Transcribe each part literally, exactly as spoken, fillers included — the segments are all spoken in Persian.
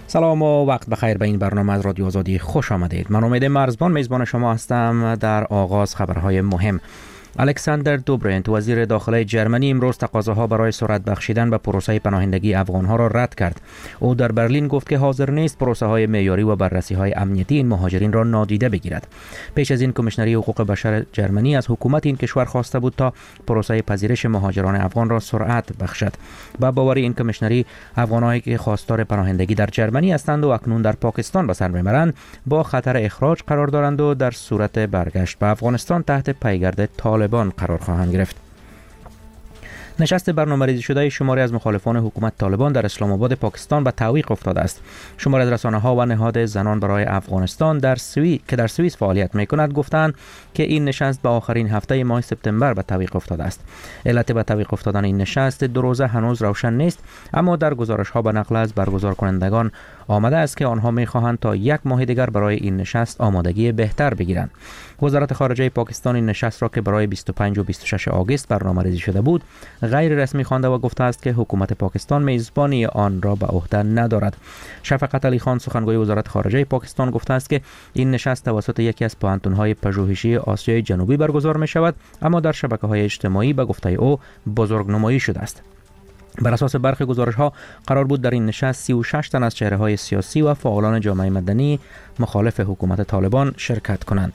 سلام و وقت بخیر به این برنامه از رادیو آزادی خوش آمدید. من امید مرزبان میزبان شما هستم. در آغاز خبرهای مهم. الکساندر دوبرنت وزیر داخلی جرمنی امروز تقاضاها برای سرعت بخشیدن به پروسه پناهندگی افغانها را رد کرد. او در برلین گفت که حاضر نیست پروسه های معیاری و بررسی های امنیتی این مهاجرین را نادیده بگیرد. پیش از این کمیشنری حقوق بشر جرمنی از حکومت این کشور خواسته بود تا پروسه پذیرش مهاجران افغان را سرعت بخشد. با باور این کمیشنری، افغانایی که خواستار پناهندگی در جرمنی هستند و اکنون در پاکستان به سر میبرند با خطر اخراج قرار دارند و در صورت برگشت به افغانستان تحت پیگرد طالبان قرار خواهند گرفت. نشست برنامه‌ریزی شده شماری از مخالفان حکومت طالبان در اسلام آباد پاکستان به تعویق افتاده است. شماری از رسانه‌ها و نهاد زنان برای افغانستان در سوئیس که در سوئیس فعالیت می‌کند گفتند که این نشست به آخرین هفته ماه سپتامبر به تعویق افتاده است. علت به تعویق افتادن این نشست دو روزه هنوز روشن نیست، اما در گزارش‌ها به نقل از برگزار کنندگان آمده است که آنها می‌خواهند تا یک ماه دیگر برای این نشست آمادگی بهتر بگیرند. وزارت خارجه پاکستان این نشست را که برای بیست و پنج و بیست و شش آگوست برنامه‌ریزی شده بود غیر رسمی خوانده و گفته است که حکومت پاکستان میزبانی آن را به عهده ندارد. شفقت علی خان سخنگوی وزارت خارجه پاکستان گفته است که این نشست توسط یکی از پوهنتون‌های پژوهشی آسیای جنوبی برگزار می شود، اما در شبکه‌های اجتماعی به گفته او بزرگنمایی شده است. بر اساس برخی گزارش‌ها قرار بود در این نشست سی و شش تن از چهره‌های سیاسی و فعالان جامعه مدنی مخالف حکومت طالبان شرکت کنند.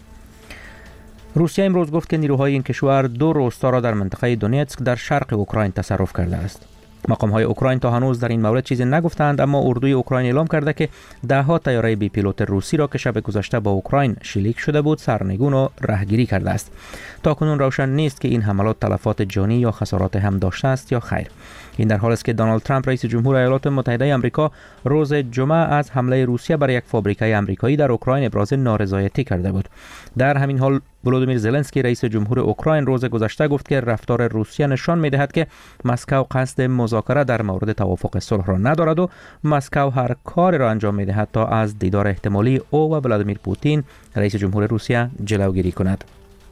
روسیه امروز گفت که نیروهای این کشور دو روستا را در منطقه دونیتسک در شرق اوکراین تصرف کرده است. مقام‌های اوکراین تا هنوز در این مورد چیزی نگفتند، اما اردوی اوکراین اعلام کرده که ده ها طیاره بی پیلوت روسی را که شب گذشته با اوکراین شلیک شده بود سرنگون و رهگیری کرده است. تاکنون روشن نیست که این حملات تلفات جانی یا خسارات هم داشته است یا خیر. این در حالی است که دونالد ترامپ رئیس جمهور ایالات متحده آمریکا روز جمعه از حمله روسیه بر یک فابریکه آمریکایی در اوکراین ابراز نارضایتی کرده بود. در همین حال ولودیمیر زلنسکی رئیس جمهور اوکراین روز گذشته گفت که رفتار روسیه نشان می‌دهد که مسکو قصد مذاکره در مورد توافق صلح را ندارد و مسکو هر کاری را انجام می‌دهد تا از دیدار احتمالی او و ولادیمیر پوتین رئیس جمهور روسیه جلوگیری کند.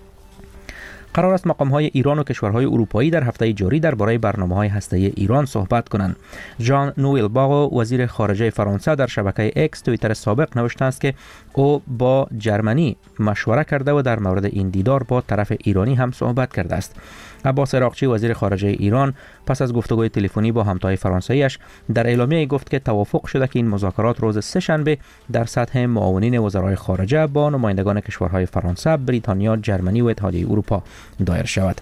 قرار است مقام‌های ایران و کشورهای اروپایی در هفته جاری درباره برنامه‌های هسته‌ای ایران صحبت کنند. ژان نوئل باغ وزیر خارجه فرانسه در شبکه اکس توییتر سابق نوشته است که او با جرمنی مشوره کرده و در مورد این دیدار با طرف ایرانی هم صحبت کرده است. عباس عراقچی وزیر خارجه ایران پس از گفتگوی تلفنی با همتای فرانسویش در اعلامیه گفت که توافق شده که این مذاکرات روز سه شنبه در سطح معاونین وزرای خارجه با نمایندگان کشورهای فرانسه، بریتانیا، جرمنی و اتحادیه اروپا دایر شود.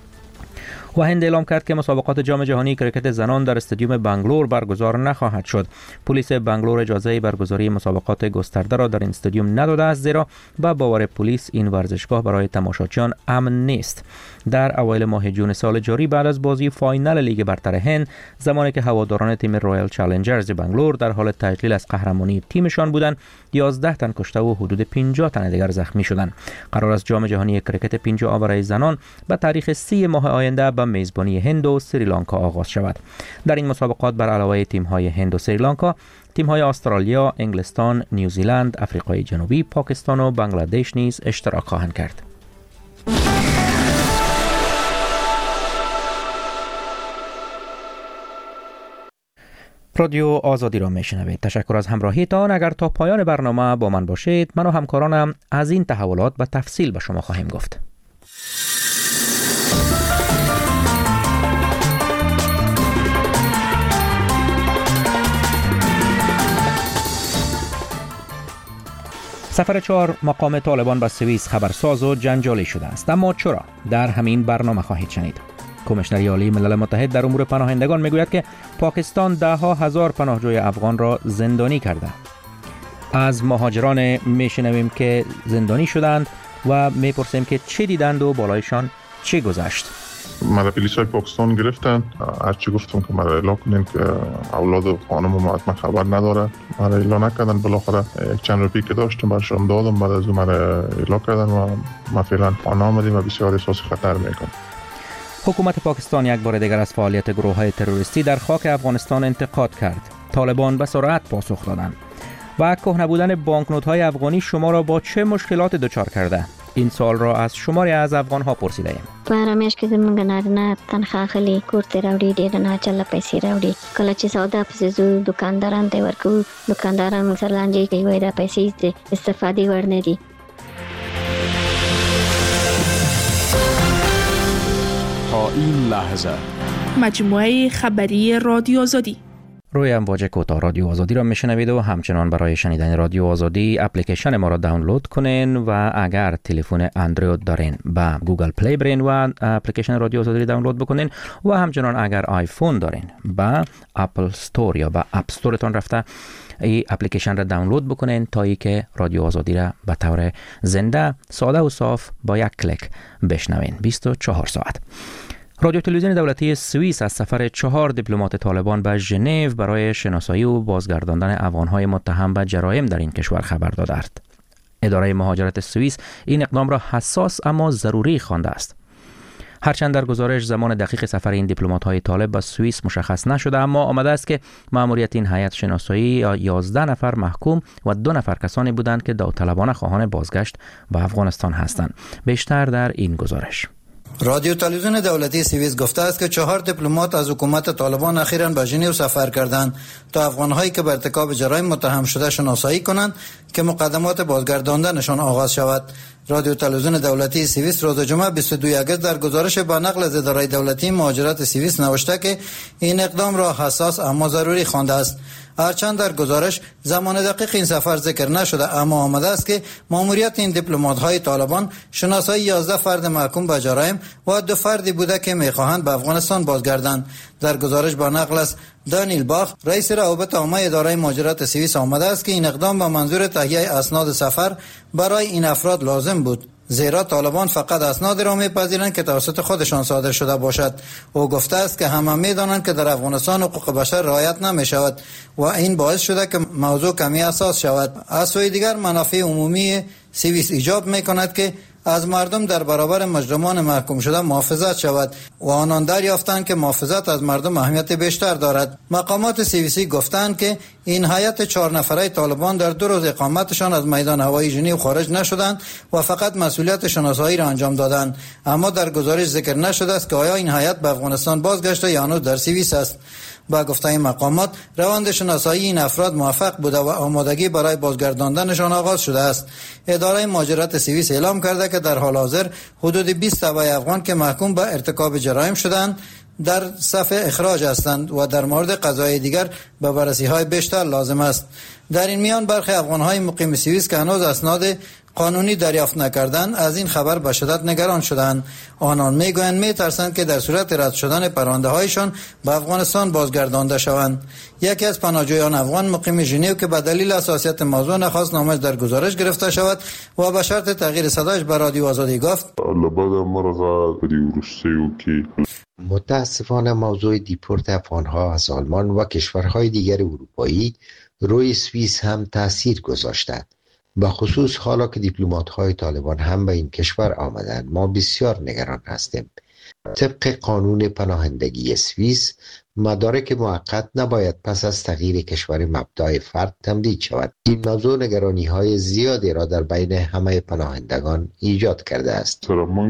و هند اعلام کرد که مسابقات جام جهانی کریکت زنان در استادیوم بنگلور برگزار نخواهد شد. پلیس بنگلور اجازه برگزاری مسابقات گسترده را در این استادیوم نداده است، زیرا با باور پلیس این ورزشگاه برای تماشاچیان امن نیست. در اوایل ماه جون سال جاری بعد از بازی فاینال لیگ برتر هند، زمانی که هواداران تیم رایل چالنجرز بنگلور در حال تجلیل از قهرمانی تیمشان بودند، یازده تن کشته و حدود پنجاه تن دیگر زخمی شدند. قرار است جام جهانی کریکت پنجاه برای زنان به تاریخ سی ماه آینده به میزبانی هند و سریلانکا آغاز شود. در این مسابقات بر علاوه تیم‌های هند و سریلانکا، تیم‌های استرالیا، انگلستان، نیوزیلند، آفریقای جنوبی، پاکستان و بنگلادش نیز اشتراک خواهند کرد. رادیو آزادی را میشنوید. تشکر از همراهیتان. اگر تا پایان برنامه با من باشید، من و همکارانم از این تحولات به تفصیل به شما خواهیم گفت. سفر چهار مقام طالبان به سوئیس خبرساز و جنجالی شده است، اما چرا؟ در همین برنامه خواهید شنید. کمیشنری عالی ملل متحد در امور پناهندگان میگوید که پاکستان ده ها هزار پناهجوی افغان را زندانی کرده. از مهاجران میشنویم که زندانی شدند و میپرسیم که چه دیدند و بالایشان چه گذشت. مرا پلیس های پاکستان گرفتن. هرچی گفتم که مرا اعلام کنین که اولاد و خانم و من خبر نداره، مرا اعلام نکردن. بالاخره یک چند روپی که داشتم برشان دادم، بعد از اون مرا اعلام کردن و ما فعلا خانه آمدیم و بسیار احساس خطر میکنم. حکومت پاکستان یک بار دیگر از فعالیت گروه‌های تروریستی در خاک افغانستان انتقاد کرد. طالبان به سرعت پاسخ دادند. و کهنه بودن بانکنوت‌های افغانی شما را با چه مشکلات دچار کرده؟ این سوال را از شماری از افغان‌ها پرسیده‌ایم. په رمیش کې زمونږ نارینه تنخواه اخلي، کور ته راوړي، ډېر نه چله پیسې راوړي. کله چې سودا پسې ځو دکانداران ته ورکوو، دکانداران موږ سره لانجې کوي، وایي دا پیسې د استفادې وړ نه دي. تا این لحظه مجموعه خبری رادیو آزادی. روی امواج کوتاه رادیو آزادی را میشنوید و همچنان برای شنیدن رادیو آزادی اپلیکیشن ما را دانلود کنین و اگر تلفن اندروید دارین با گوگل پلی برین و اپلیکیشن رادیو آزادی را دانلود بکنین و همچنان اگر آیفون دارین با اپل استور یا با اپ استورتون رفته این اپلیکیشن را دانلود بکنین تا ای که رادیو آزادی را به طور زنده، ساده و صاف با یک کلیک بشنوین بیست و چهار ساعت. رادیو تلویزیون دولتی سوئیس از سفر چهار دیپلمات طالبان به ژنو برای شناسایی و بازگرداندن افغان‌های متهم به جرایم در این کشور خبر داده است. اداره مهاجرت سوئیس این اقدام را حساس اما ضروری خوانده است. هرچند در گزارش زمان دقیق سفر این دیپلمات‌های طالب به سوئیس مشخص نشده، اما آمده است که مأموریت این هیئت شناسایی یازده نفر محکوم و دو نفر کسانی بودند که داوطلبانه خواهان بازگشت به افغانستان هستند. بیشتر در این گزارش. رادیو تلویزیون دولتی سوئیس گفته است که چهار دیپلمات از حکومت طالبان اخیراً به ژنو سفر کردند تا افغان‌هایی که به ارتکاب جرایم متهم شده شناسایی کنند که مقدمات بازگرداندنشان آغاز شود. رادیو تلویزیون دولتی سوئیس روز جمعه بیست و دوم آگوست در گزارش با نقل از اداره دولتی مهاجرت سوئیس نوشته که این اقدام را حساس اما ضروری خوانده است. هرچند در گزارش زمان دقیق این سفر ذکر نشده، اما آمده است که مأموریت این دیپلمات‌های طالبان شناسایی یازده فرد محکوم به جرایم و دو فردی بوده که می‌خواهند به افغانستان بازگردند. در گزارش با نقل از دانیل باخ رئیس روابط عامه اداره مهاجرت سوئیس آمده است که این اقدام به منظور تهیه اسناد سفر برای این افراد لازم بود، زیرا طالبان فقط اسناد را میپذیرند که توسط خودشان صادر شده باشد. او گفته است که همه میدانند که در افغانستان حقوق بشر رعایت نمی شود و این باعث شده که موضوع کمی حساس شود. از سوی دیگر منافع عمومی سوئیس ایجاب میکند که از مردم در برابر مجرمان محکوم شده محافظت شود و آنان دریافتند که محافظت از مردم اهمیت بیشتر دارد. مقامات سوئیسی گفتند که این هیئت چهار نفره طالبان در دو روز اقامتشان از میدان هوایی ژنو خارج نشدند و فقط مسئولیت شناسایی را انجام دادند، اما در گزارش ذکر نشده است که آیا این هیئت به افغانستان بازگشته یا هنوز در سوئیس است. با گفته این مقامات روند شناسایی این افراد موفق بوده و آمادگی برای بازگرداندنشان آغاز شده است. اداره مهاجرت سوئیس اعلام کرده که در حال حاضر حدود بیست تبع افغان که محکوم به ارتکاب جرایم شدند در صف اخراج هستند و در مورد قضايا دیگر به بررسی‌های بیشتر لازم است. در این میان برخی افغان‌های مقیم سوئیس که هنوز اسناد قانونی دریافت نکردند از این خبر به شدت نگران شدند. آنان میگویند میترسند که در صورت رد شدن پرونده‌هایشان به افغانستان بازگردانده شوند. یکی از پناهجویان افغان مقیم ژنو که به دلیل حساسیت موضوع نخواست نامش در گزارش گرفته شود و به شرط تغییر صدایش به رادیو آزادی گفت: متاسفانه موضوع دیپورت افغان‌ها از آلمان و کشورهای دیگر اروپایی روی سوئیس هم تاثیر گذاشته. به خصوص حالا که دیپلمات‌های طالبان هم به این کشور آمدند، ما بسیار نگران هستیم. طبق قانون پناهندگی سوئیس، مدارک موقت نباید پس از تغییر کشور مبدأ فرد تمدید شود. این موضوع نگرانی‌های زیادی را در بین همه پناهندگان ایجاد کرده است.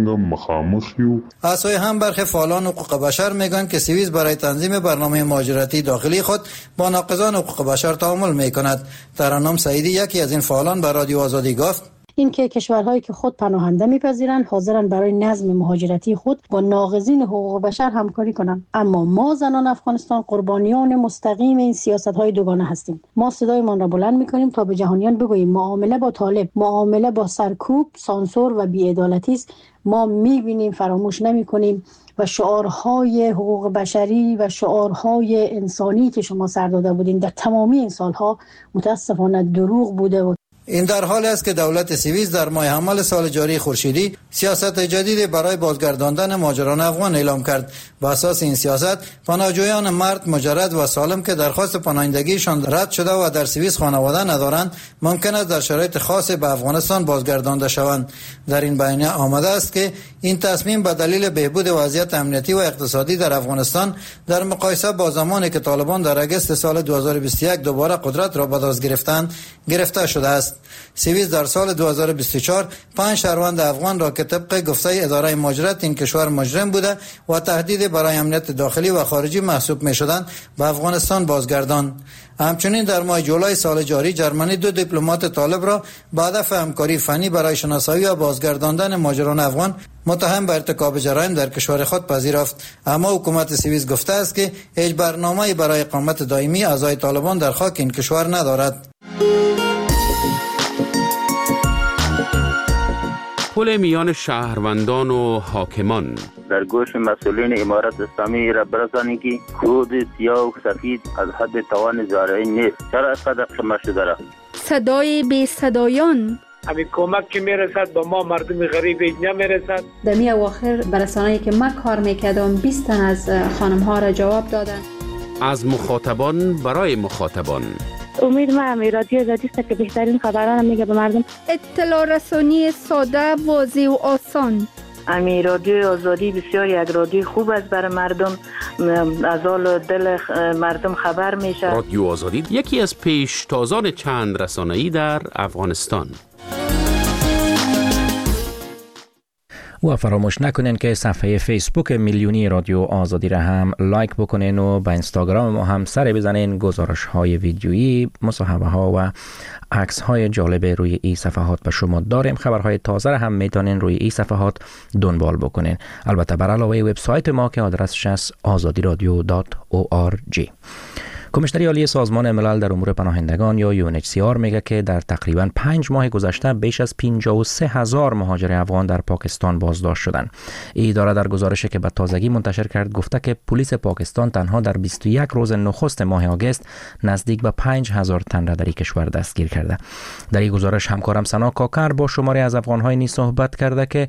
از سوی هم برخی فعالان حقوق بشر میگن که سوئیس برای تنظیم برنامه مهاجرتی داخلی خود با ناقضان حقوق بشر تعامل میکند. ترنم سعیدی یکی از این فعالان به رادیو آزادی گفت: اینکه کشورهایی که خود پناهنده میپذیرند حاضرن برای نظم مهاجرتی خود با ناقضین حقوق بشر همکاری کنند، اما ما زنان افغانستان قربانیان مستقیم این سیاست‌های دوگانه هستیم. ما صدایمان را بلند می‌کنیم تا به جهانیان بگوییم معامله با طالب معامله با سرکوب، سانسور و بی‌عدالتی است. ما می‌بینیم، فراموش نمی‌کنیم و شعارهای حقوق بشری و شعارهای انسانی که شما سر داده بودین در تمامی این سالها متاسفانه دروغ بوده و این در حالی است که دولت سوئیس در ماه حمل سال جاری خورشیدی سیاست جدید برای بازگرداندن مهاجران افغان اعلام کرد. با اساس این سیاست پناهجویان مرد مجرد و سالم که درخواست پناهندگیشان رد شده و در سوئیس خانواده ندارند ممکن است در شرایط خاص به افغانستان بازگردانده شوند. در این بیانیه آمده است که این تصمیم به دلیل بهبود وضعیت امنیتی و اقتصادی در افغانستان در مقایسه با زمانی که طالبان در اگست سال دو هزار و بیست و یک دوباره قدرت را به دست گرفتند گرفته شده است. سویز در سال دو هزار و بیست و چهار پنج شهروند افغان را که طبق گفته اداره مهاجرت این کشور مجرم بوده و تهدید برای امنیت داخلی و خارجی محسوب می شدند به افغانستان بازگرداند. همچنین در ماه جولای سال جاری جرمنی دو دیپلمات طالب را به هدف همکاری فنی برای شناسایی و بازگرداندن مهاجران افغان متهم به ارتکاب جرایم در کشور خود پذیرفت، اما حکومت سوئیس گفته است که هیچ برنامه‌ای برای اقامت دائمی اعضای طالبان در خاک این کشور ندارد. پل میان شهروندان و حاکمان در گوش مسئولین امارت اسلامی را برسانید که کود سیاه و سفید از حد توان زارعی نیست. چرا اینقدر شما شده را؟ صدای بی صدایان همین کمک که میرسد به ما مردم غریب نمیرسد. در می اواخر برسانه‌ای که من کار میکردم بیست تن از خانم ها را جواب دادن. از مخاطبان برای مخاطبان. امید ما همی رادیو آزادی است که بهترین خبران میگه به مردم. اطلاع رسانی ساده، واضح و آسان. امی رادیو آزادی بسیار یک رادیو خوب است برای مردم، از حال دل مردم خبر میشه. رادیو آزادی یکی از پیشتازان چند رسانه‌ای در افغانستان. و فراموش نکنین که صفحه فیسبوک میلیونی رادیو آزادی را هم لایک بکنین و با اینستاگرام ما هم سر بزنین. گزارش های ویدیویی، مصاحبه ها و عکس های جالب روی این صفحات به شما داریم. خبرهای تازه را هم میتونین روی این صفحات دنبال بکنین، البته بر علاوه وبسایت ما که آدرسش است آزادی رادیو دات او آر جی. کمیشنری عالی سازمان ملل در امور پناهندگان یا یو ان اچ سی آر میگه که در تقریباً پنج ماه گذشته بیش از پنجاه و سه هزار مهاجر افغان در پاکستان بازداشت شدند. این اداره در گزارشی که به تازگی منتشر کرد گفته که پلیس پاکستان تنها در بیست و یک روز نخست ماه آگوست نزدیک به پنج هزار تن را در این کشور دستگیر کرده. در این گزارش همکارم سنا کاکر با شماری از افغان‌های نیز صحبت کرده که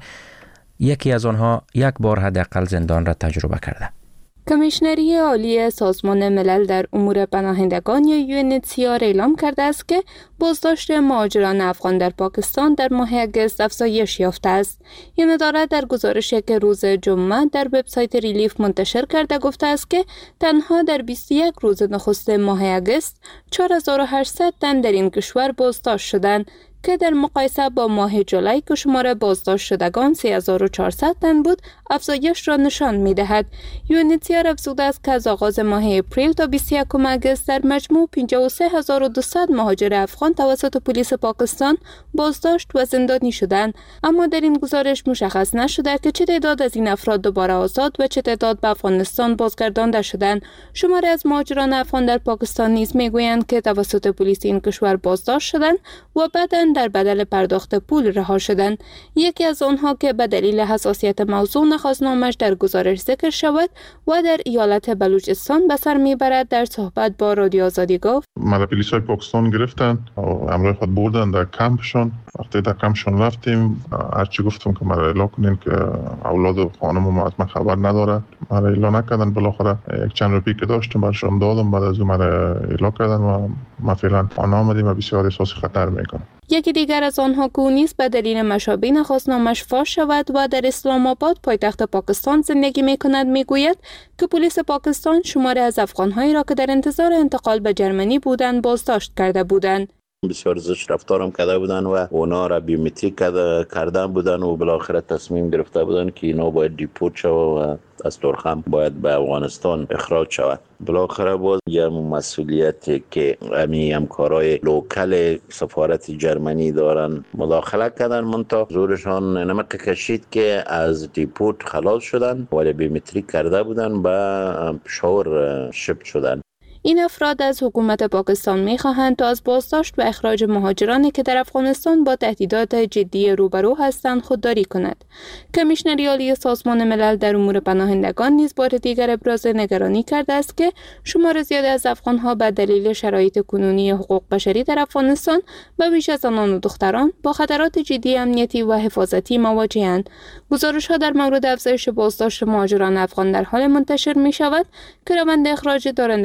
یکی از آنها یک بار حداقل زندان را تجربه کرده. کمیشنری عالی سازمان ملل در امور پناهندگان یا یو ان اچ سی آر اعلام کرده است که بازداشت مهاجران افغان در پاکستان در ماه آگوست افزایش یافته است. این اداره در گزارشی که روز جمعه در وبسایت ریلیف منتشر کرده گفته است که تنها در بیست و یک روز نخست ماه آگوست چهار هزار و هشتصد تن در این کشور بازداشت شدند که در مقایسه با ماه جولای که شمار بازداشت شدگان سه هزار و چهارصد تن بود افزایش را نشان می‌دهد. یو ان اچ سی آر افزوده است که از آغاز ماه اپریل تا بیست و یکم آگوست در مجموع پنجاه و سه هزار و دویست مهاجر افغان توسط پلیس پاکستان بازداشت و زندانی شدند، اما در این گزارش مشخص نشده که چه تعداد از این افراد دوباره آزاد و چه تعداد به افغانستان بازگردانده شدند. شماری از مهاجران افغان در پاکستان نیز میگویند که توسط پلیس این کشور بازداشت شدند و بعداً در بدل پرداخت پول رها شدند. یکی از آنها که به دلیل حساسیت موضوع نخواست نامش در گزارش ذکر شود و در ایالت بلوچستان به سر میبرد در صحبت با رادیو آزادی گفت: مرا پلیسای پاکستان گرفتن و همراه خود بردن در کمپشون. وقتی در کمپشون رفتیم هرچی گفتم که مرا اعلام کنین که اولاد و خانم ما از من خبر نداره، مرا اعلام نکردن. بالاخره یک چند روپی که داشتم برشون دادم، بعد از اون مرا اعلام کردن و ما فعلا آن آمدیم و بسیار احساس خطر میکنم. یکی دیگر از آنها که نیز به دلیل مشابه نخواست نامش فاش شود و در اسلام آباد پایتخت پاکستان زندگی میکند میگوید که پلیس پاکستان شماری از افغان‌هایی را که در انتظار انتقال به جرمنی بودند بازداشت کرده بودند. بسیار زشت رفتارم کرده بودن و اونا را بیومتریک کردن بودن و بالاخره تصمیم گرفته بودن که اینا باید دیپورت شود و از ترخم باید به افغانستان اخراج شود. بالاخره باز یه مسئولیتی که امی همکارای لوکل سفارت جرمنی دارن مداخله کردن، منتها زورشان نمک کشید که از دیپورت خلاص شدن ولی بیومتریک کرده بودن به پشاور شپ شدن. این افراد از حکومت پاکستان می‌خواهند تا از بازداشت و اخراج مهاجرانی که در افغانستان با تهدیدات جدی روبرو هستند خودداری کند. کمیشنری عالی سازمان ملل در امور پناهندگان نیز بار دیگر ابراز نگرانی کرده است که شمار زیادی از افغان‌ها به دلیل شرایط کنونی حقوق بشری در افغانستان و ویژه از زنان و دختران با خطرات جدی امنیتی و حفاظتی مواجه‌اند. گزارش‌ها در مورد افزایش بازداشت مهاجران افغان در حال منتشر می‌شود که روند اخراج دارندگان کار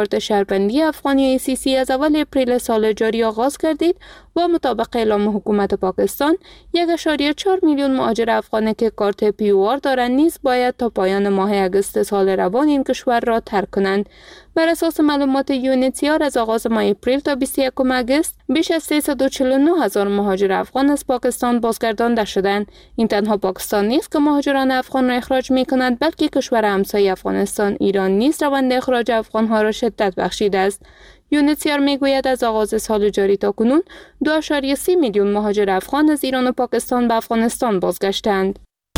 کارت شهروندی افغانی ای سی سی از اول اپریل سال جاری آغاز کردید و مطابق اعلام حکومت پاکستان یک و چهار میلیون مهاجر افغانی که کارت پی او آر دارند نیز باید تا پایان ماه اگست سال روان این کشور را ترک کنند. بر اساس معلومات یو ان اچ سی آر از آغاز ماه اپریل تا بیست و یکم اگست بیش از سیصد و چهل و نه هزار مهاجر افغان از پاکستان بازگردانده شدند. این تنها پاکستان نیست که مهاجران افغان را اخراج می کند، بلکه کشور همسایه افغانستان ایران نیز روند اخراج افغان ها را شدت بخشیده است. یو ان اچ سی آر می گوید از آغاز سال جاری تا کنون دو و سه میلیون مهاجر افغان از ایران و پاکستان به افغانستان بازگشتند.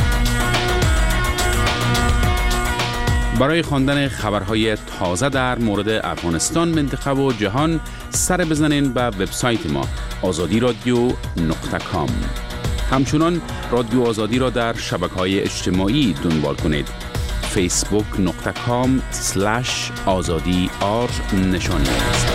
برای خواندن خبرهای تازه در مورد افغانستان، منطقه و جهان سر بزنین به وبسایت ما آزادی رادیو نقطه کام. همچنان رادیو آزادی را در شبکه‌های اجتماعی دنبال کنید. فیسبوک نقطه کام سلش آزادی آر نشانی است.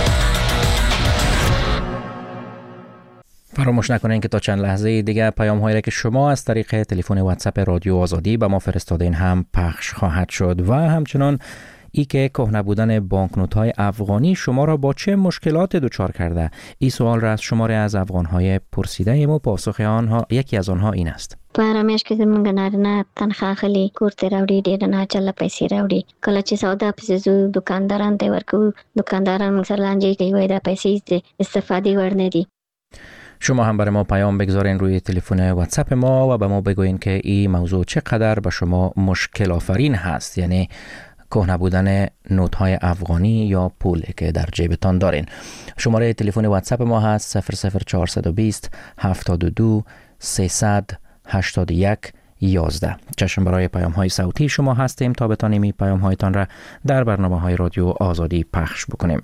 فراموش نکنین که تا چند لحظه دیگه پیام هایی را که شما از طریق تلفن واتساپ رادیو آزادی به ما فرستادین هم پخش خواهد شد و همچنان ای که کهنه بودن بانکنوت های افغانی شما را با چه مشکلات دچار کرده. این سوال را از شماره از افغان های پرسیده ایم و پاسخ آنها یکی از آنها این است. په رمیش کې زمونږ نارینه تنخواه اخلي، کور ته راوړي، ډېر ناچله پیسې راوړي. کله چې سودا پسې ځو دکانداران ته ورکوو، دکانداران موږ سره لانجې کوي، وایي دا پیسې د استفادې وړ نه دي. شما هم برای ما پیام بگذارین روی تلفن واتساپ ما و به ما بگوین که این موضوع چقدر به شما مشکل آفرین هست، یعنی کهنه بودن نوت های افغانی یا پول که در جیبتان دارین. شماره تلفن واتساپ ما هست صفر صفر چهارصد و بیست هفتاد و دو سیصد هشتاد و یک یازده. چشم برای پیام های صوتی شما هستیم تا بتانیم این پیام هایتان را در برنامه های رادیو آزادی پخش بکنیم.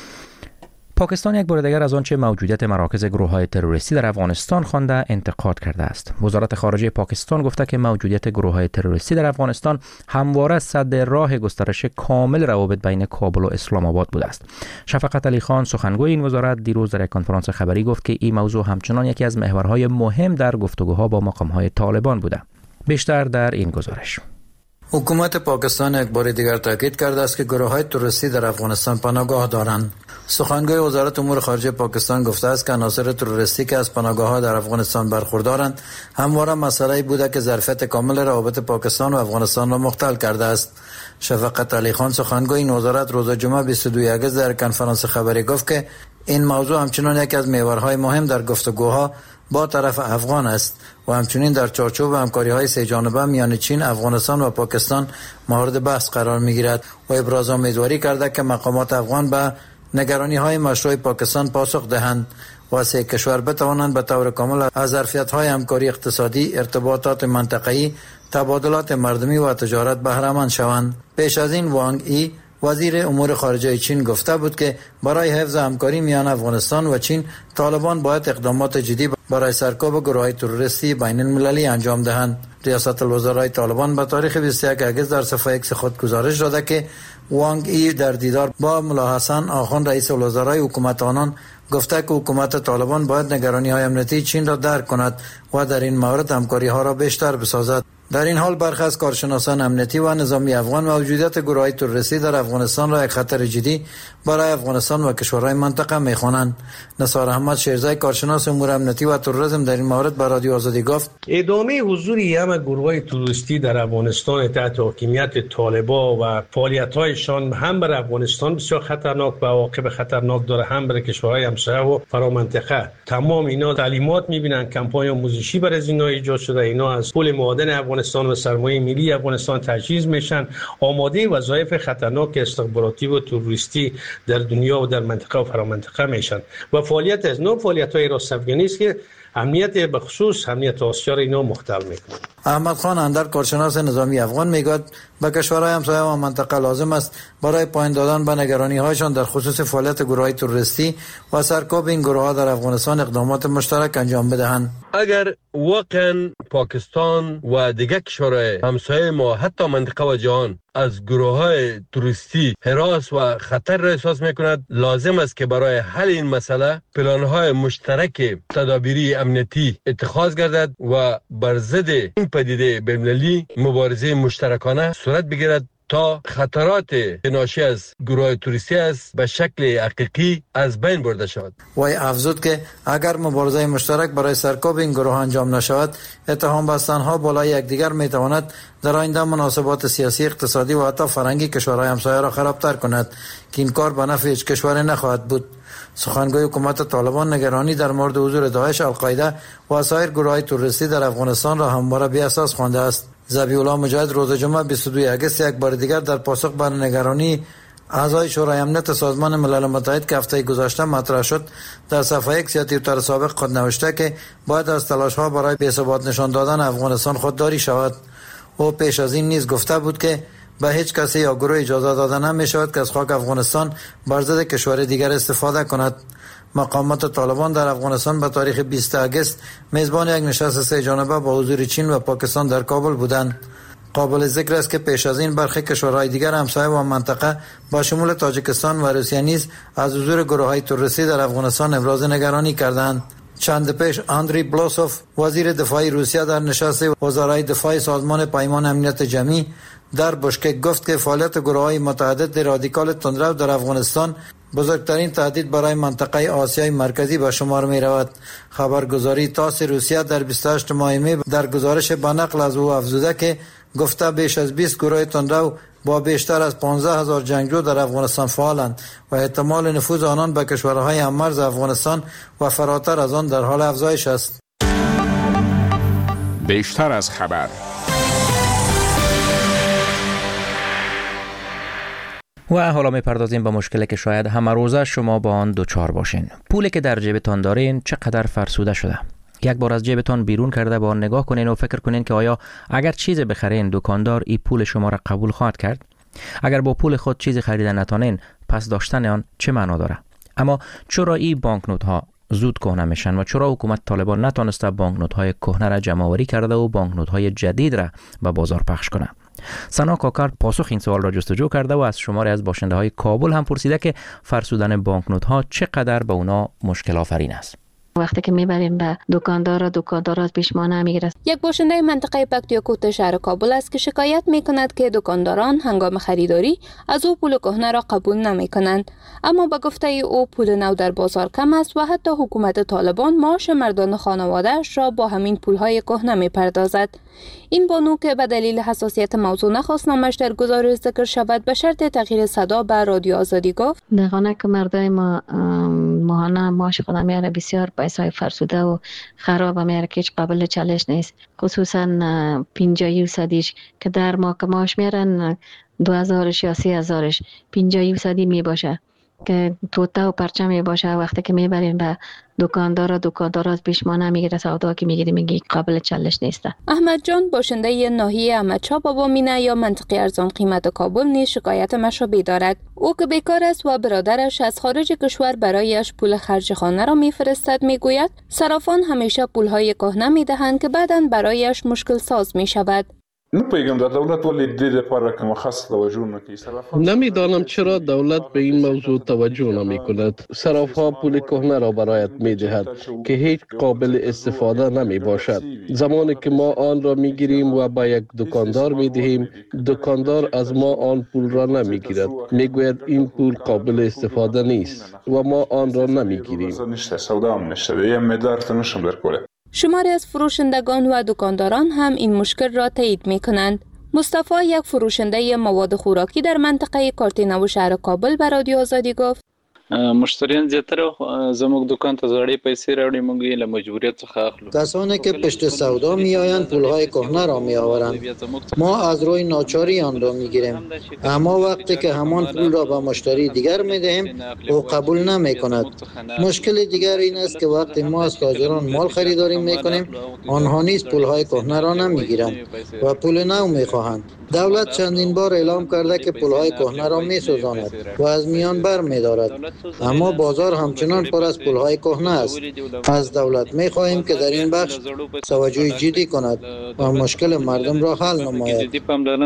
پاکستان یک بار دیگر از آنچه موجودیت مراکز گروه‌های تروریستی در افغانستان خوانده انتقاد کرده است. وزارت خارجه پاکستان گفته که موجودیت گروه‌های تروریستی در افغانستان همواره سد راه گسترش کامل روابط بین کابل و اسلام آباد بوده است. شفقت علی خان سخنگوی این وزارت دیروز در یک کنفرانس خبری گفت که این موضوع همچنان یکی از محورهای مهم در گفتگوها با مقام‌های طالبان بوده. بیشتر در این گزارش. حکومت پاکستان یک بار دیگر تاکید کرده است که گروه‌های تروریستی در افغانستان پناهگاه دارند. سخنگوی وزارت امور خارجه پاکستان گفته است که عناصر تروریستی که از پناهگاه‌ها در افغانستان برخوردارند همواره مسئله‌ای بوده که ظرفیت کامل روابط پاکستان و افغانستان را مختل کرده است. شفقت علی خان سخنگوی این وزارت روز جمعه بیست و دوم اگست در کنفرانس خبری گفت که این موضوع همچنان یکی از محورهای مهم در گفتگوها با طرف افغان است و همچنین در چارچوب همکاری‌های سه جانبه میان چین، افغانستان و پاکستان مورد بحث قرار می‌گیرد و ابراز امیدواری کرده که مقامات افغان به نگرانی‌های مشروع پاکستان پاسخ دهند و سه کشور بتوانند به طور کامل از ظرفیت‌های همکاری اقتصادی، ارتباطات منطقه‌ای، تبادلات مردمی و تجارت بهره مند شوند. پیش از این وانگ ای وزیر امور خارجه چین گفته بود که برای حفظ همکاری میان افغانستان و چین طالبان باید اقدامات جدی برای سرکوب گروه‌های تروریستی بین المللی انجام دهند. ریاست الوزرای طالبان به تاریخ بیست و یک اگست در صفحه ایکس خود گزارش داده که وانگ ای در دیدار با ملا حسن آخوند رئیس الوزرای حکومت آنان گفته که حکومت طالبان باید نگرانی‌های امنیتی چین را درک کند و در این مورد همکاری‌ها را بیشتر بسازد. در این حال برخی از کارشناسان امنیتی و نظامی افغان موجودیت گروه‌های تروریستی در افغانستان را یک خطر جدی برای افغانستان و کشورهای منطقه می‌خوانند. نثار احمد شیرزای کارشناس امور امنیتی و تروریسم در این مورد به رادیو آزادی گفت: ادامه حضور یک گروه‌های تروریستی در افغانستان تحت حاکمیت طالبان و فعالیت‌هایشان هم بر افغانستان بسیار خطرناک و عواقب خطرناک داره، هم بر کشورهای همسایه و فرامنطقه. تمام اینا تعلیمات می‌بینن، کمپاین آموزشی برای از اینا ایجاد شده. اینا از پول معادن افغانستان و سرمایه ملی افغانستان تجهیز میشن، آماده وظایف خطرناک استخباراتی و تروریستی در دنیا و در منطقه و فرامنطقه میشن و فعالیت از نوع فعالیت‌های راست افغانی است که امنیت به خصوص امنیت آسیا را اینا مختل میکنه. احمد خان اندر کارشناس نظامی افغان میگوید به کشورهای همسایه و منطقه لازم است برای پایان دادن به نگرانی‌هایشان در خصوص فعالیت گروه‌های تروریستی و سرکوب این گروه‌ها در افغانستان اقدامات مشترک انجام بدهند. اگر واقعا پاکستان و دیگر کشورهای همسایه ما حتی منطقه و جهان از گروه‌های تروریستی هراس و خطر را احساس می‌کند، لازم است که برای حل این مسئله پلان‌های مشترک تدابیری امنیتی اتخاذ گردد و بر ضد این پدیده بین‌المللی مبارزه مشترکانه صورت بگیرد تا خطرات ناشی از گروه توریستی است به شکل حقیقی از بین برده شود. وی افزود که اگر مبارزه مشترک برای سرکوب این گروه انجام نشود، اتهام بستنها بالای یکدیگر میتواند در آینده مناسبات سیاسی، اقتصادی و حتی فرهنگی کشورهای همسایه را خرابتر کند که این کار به نفع هیچ کشوری نخواهد بود. سخنگوی حکومت طالبان نگرانی در مورد حضور داعش، القاعده و سایر گروه‌های تروریستی در افغانستان را همواره بی اساس خوانده است. ذبیح الله مجاهد روز جمعه بیست و دوم اگست یک بار دیگر در پاسخ بر نگرانی اعضای شورای امنیت سازمان ملل متحد که هفته گذشته مطرح شد، در صفحه ایکس یا توییتر سابق خود نوشته که باید از تلاش‌ها برای بی‌ثبات نشان دادن افغانستان خودداری شود. او پیش از این نیز گفته بود که به هیچ کسی یا گروه اجازه داده نمی شود که از خاک افغانستان بر ضد کشور دیگر استفاده کند. مقامات طالبان در افغانستان به تاریخ بیست اگست میزبان یک نشست سه جانبه با حضور چین و پاکستان در کابل بودند. قابل ذکر است که پیش از این برخی کشورهای دیگر همسایه و منطقه با شمول تاجیکستان و روسیه نیز از حضور گروه‌های تروریستی در افغانستان ابراز نگرانی کردند. چند پیش اندری بلوسوف وزیر دفاع روسیه در نشست وزرای دفاع سازمان پیمان امنیت جمعی در بشکک گفت که فعالیت گروه‌های متعدد رادیکال تندرو در افغانستان بزرگترین تهدید برای منطقه آسیای مرکزی به شمار می رود. خبرگزاری تاس روسیه در بیست و هشتم ماه می در گزارش به نقل از او افزوده که گفته بیش از بیست گروه تندرو با بیشتر از پانزده هزار جنگجو در افغانستان فعالند و احتمال نفوذ آنان به کشورهای هممرز افغانستان و فراتر از آن در حال افزایش است. بیشتر از خبر. و حالا میپردازیم به مشکلی که شاید همه روزه شما با آن دوچار باشین. پولی که در جیبتان دارین چقدر فرسوده شده؟ یک بار از جیبتان بیرون کرده با آن نگاه کنین و فکر کنین که آیا اگر چیزی بخرین دکاندار این پول شما را قبول خواهد کرد؟ اگر با پول خود چیزی خریدن نتونین پس داشتن آن چه معنا داره؟ اما چرا این بانکنوت ها زود کهنه میشن و چرا حکومت طالبان نتونسته بانکنوت های کهنه را جمع آوری کرده و بانکنوت های جدید را به بازار پخش کنه؟ سنا کاکر پاسخ این سوال را جستجو کرده و از شماری از باشنده های کابل هم پرسیده که فرسودن بانکنوت ها چقدر به اونا مشکل آفرین است. وقتی که میبریم به دکاندار، دکاندار از پیش ما نمیگیره. یک باشنده منطقه پکتیاکوت شهر کابل است که شکایت میکند که دکانداران هنگام خریداری از او پول کهنه را قبول نمیکنند، اما به گفته او پول نو در بازار کم است و حتی حکومت طالبان معاش مردان خانواده‌اش را با همین پولهای کهنه میپردازد. این بانو که به دلیل حساسیت موضوع نخواست نامش در گزارش ذکر شود به شرط تغییر صدا به رادیو آزادی گفت دقیقاً که مردای ما ماهانه معاش خودم میاره بسیار پیسای فرسوده و خراب میاره که هیچ قابل چالش نیست، خصوصا پنجاه درصدیش که در ما که معاش میارن دو هزارش یا سه هزارش پنجاه درصدی می باشه که توته و پرچم می باشه. وقتی که میبریم به دکاندار، دکاندار از پیش ما نمیگیره، سودا که میگیری میگی قابل چالش نیسته. احمد جان باشنده ناحیه احمدشاه بابا مینه یا منطقه ارزان قیمت کابل نیز شکایت مشابه دارد. او که بیکار است و برادرش از خارج کشور برایش پول خرج خانه را میفرستد میگوید صرافان همیشه پولهای کهنه میدهند که بعداً برایش مشکل ساز میشود. نمیدانم چرا دولت به این موضوع توجه نمی کند. صراف‌ها پول کهنه را برایت می دهد که هیچ قابل استفاده نمی باشد. زمانی که ما آن را می گیریم و با یک دکاندار می دهیم، دکاندار از ما آن پول را نمی گیرد. می گوید این پول قابل استفاده نیست و ما آن را نمی گیریم. شماری از فروشندگان و دکانداران هم این مشکل را تایید می کنند. مصطفی یک فروشنده مواد خوراکی در منطقه کارتینو شهر کابل به رادیو آزادی گفت مشتریان زیاتره زموږ دکان ته زړې پیسې راوړي، موږ یې له مجبوریت څخه اخلو. کسانی که پشت سودا میآیند پولهای کهنه را میآورند، ما از روی ناچاری آن را میگیریم، اما وقتی که همان پول را به مشتری دیگر میدهیم او قبول نمیکند. مشکل دیگر این است که وقتی ما از تاجران مال خریداری میکنیم آنها نیز پولهای کهنه را نمیگیرند و پول نو میخواهند. دولت چندین بار اعلام کرده که پولهای کهنه را میسوزاند و از میان بر میدارد، اما بازار همچنان پر از پولهای کهنه است. از دولت می‌خواهیم که در این بخش توجه جدی کند و مشکل مردم را حل نماید.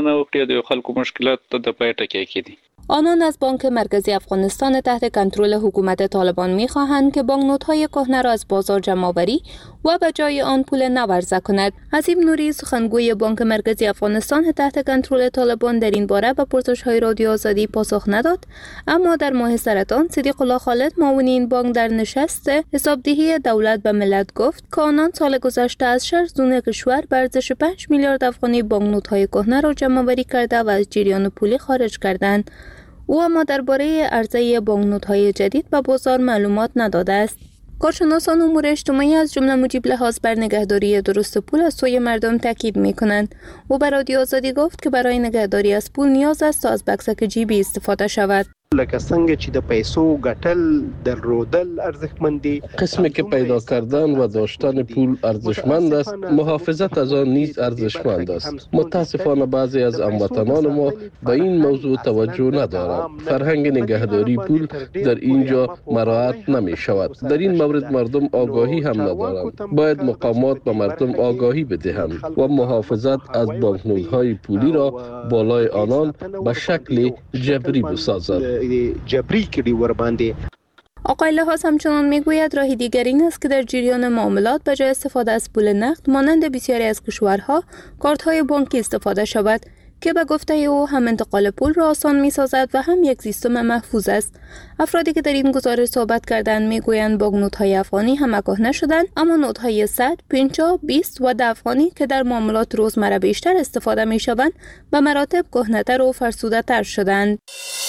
آنان از بانک مرکزی افغانستان تحت کنترل حکومت طالبان می‌خواهند که بانکنوت‌های کهنه را از بازار جمع‌آوری و به جای آن پول نو عرضه کند. حسیب نوری سخنگوی بانک مرکزی افغانستان تحت کنترل طالبان در این باره به پرسش‌های رادیو آزادی پاسخ نداد، اما در ماه سرطان صدیق الله خالد معاون این بانک در نشست حسابدهی دولت به ملت گفت که آنان سال گذشته از شش زون کشور به ارزش پنج میلیارد افغانی بانکنوت‌های کهنه را جمع‌آوری کرده و از جریان پولی خارج کردند. او اما درباره عرضه بانکنوت‌های جدید به بازار معلومات نداده است. کارشناسان امور اجتماعی از جمله مجیب لحاظ بر نگهداری درست پول از سوی مردم تاکید می‌کنند. او به رادیو آزادی گفت که برای نگهداری از پول نیاز است تا از بکسک جیبی استفاده شود. لکه څنګه چې د پیسو ګټل درلودل ارزښتمندي، قسمی که پیدا کردن و داشتن پول ارزشمند است، محافظت از آن نیز ارزشمند است. متاسفانه بعضی از هموطنان ما به این موضوع توجه ندارند. فرهنگ نگهداری پول در اینجا مراعات نمی شود. در این مورد مردم آگاهی هم ندارند. باید مقامات به مردم آگاهی بدهند و محافظت از بانکنوت‌های پولی را بالای آنان به شکل جبری بسازند. جبری کړي ور باندې. آقای لحاظ همچنان میگوید راه دیگر این است که در جریان معاملات به جای استفاده از پول نقد مانند بسیاری از کشورها کارت‌های بانکی استفاده شود که به گفته او هم انتقال پول را آسان می‌سازد و هم یک سیستم محفوظ است. افرادی که در این گزارش صحبت کردند میگویند بانکنوت‌های افغانی هم کهنه شدند، اما نوت‌های صد، پنجاه، بیست و ده افغانی که در معاملات روزمره بیشتر استفاده می‌شوند به مراتب کهنه‌تر و فرسوده‌تر شدند.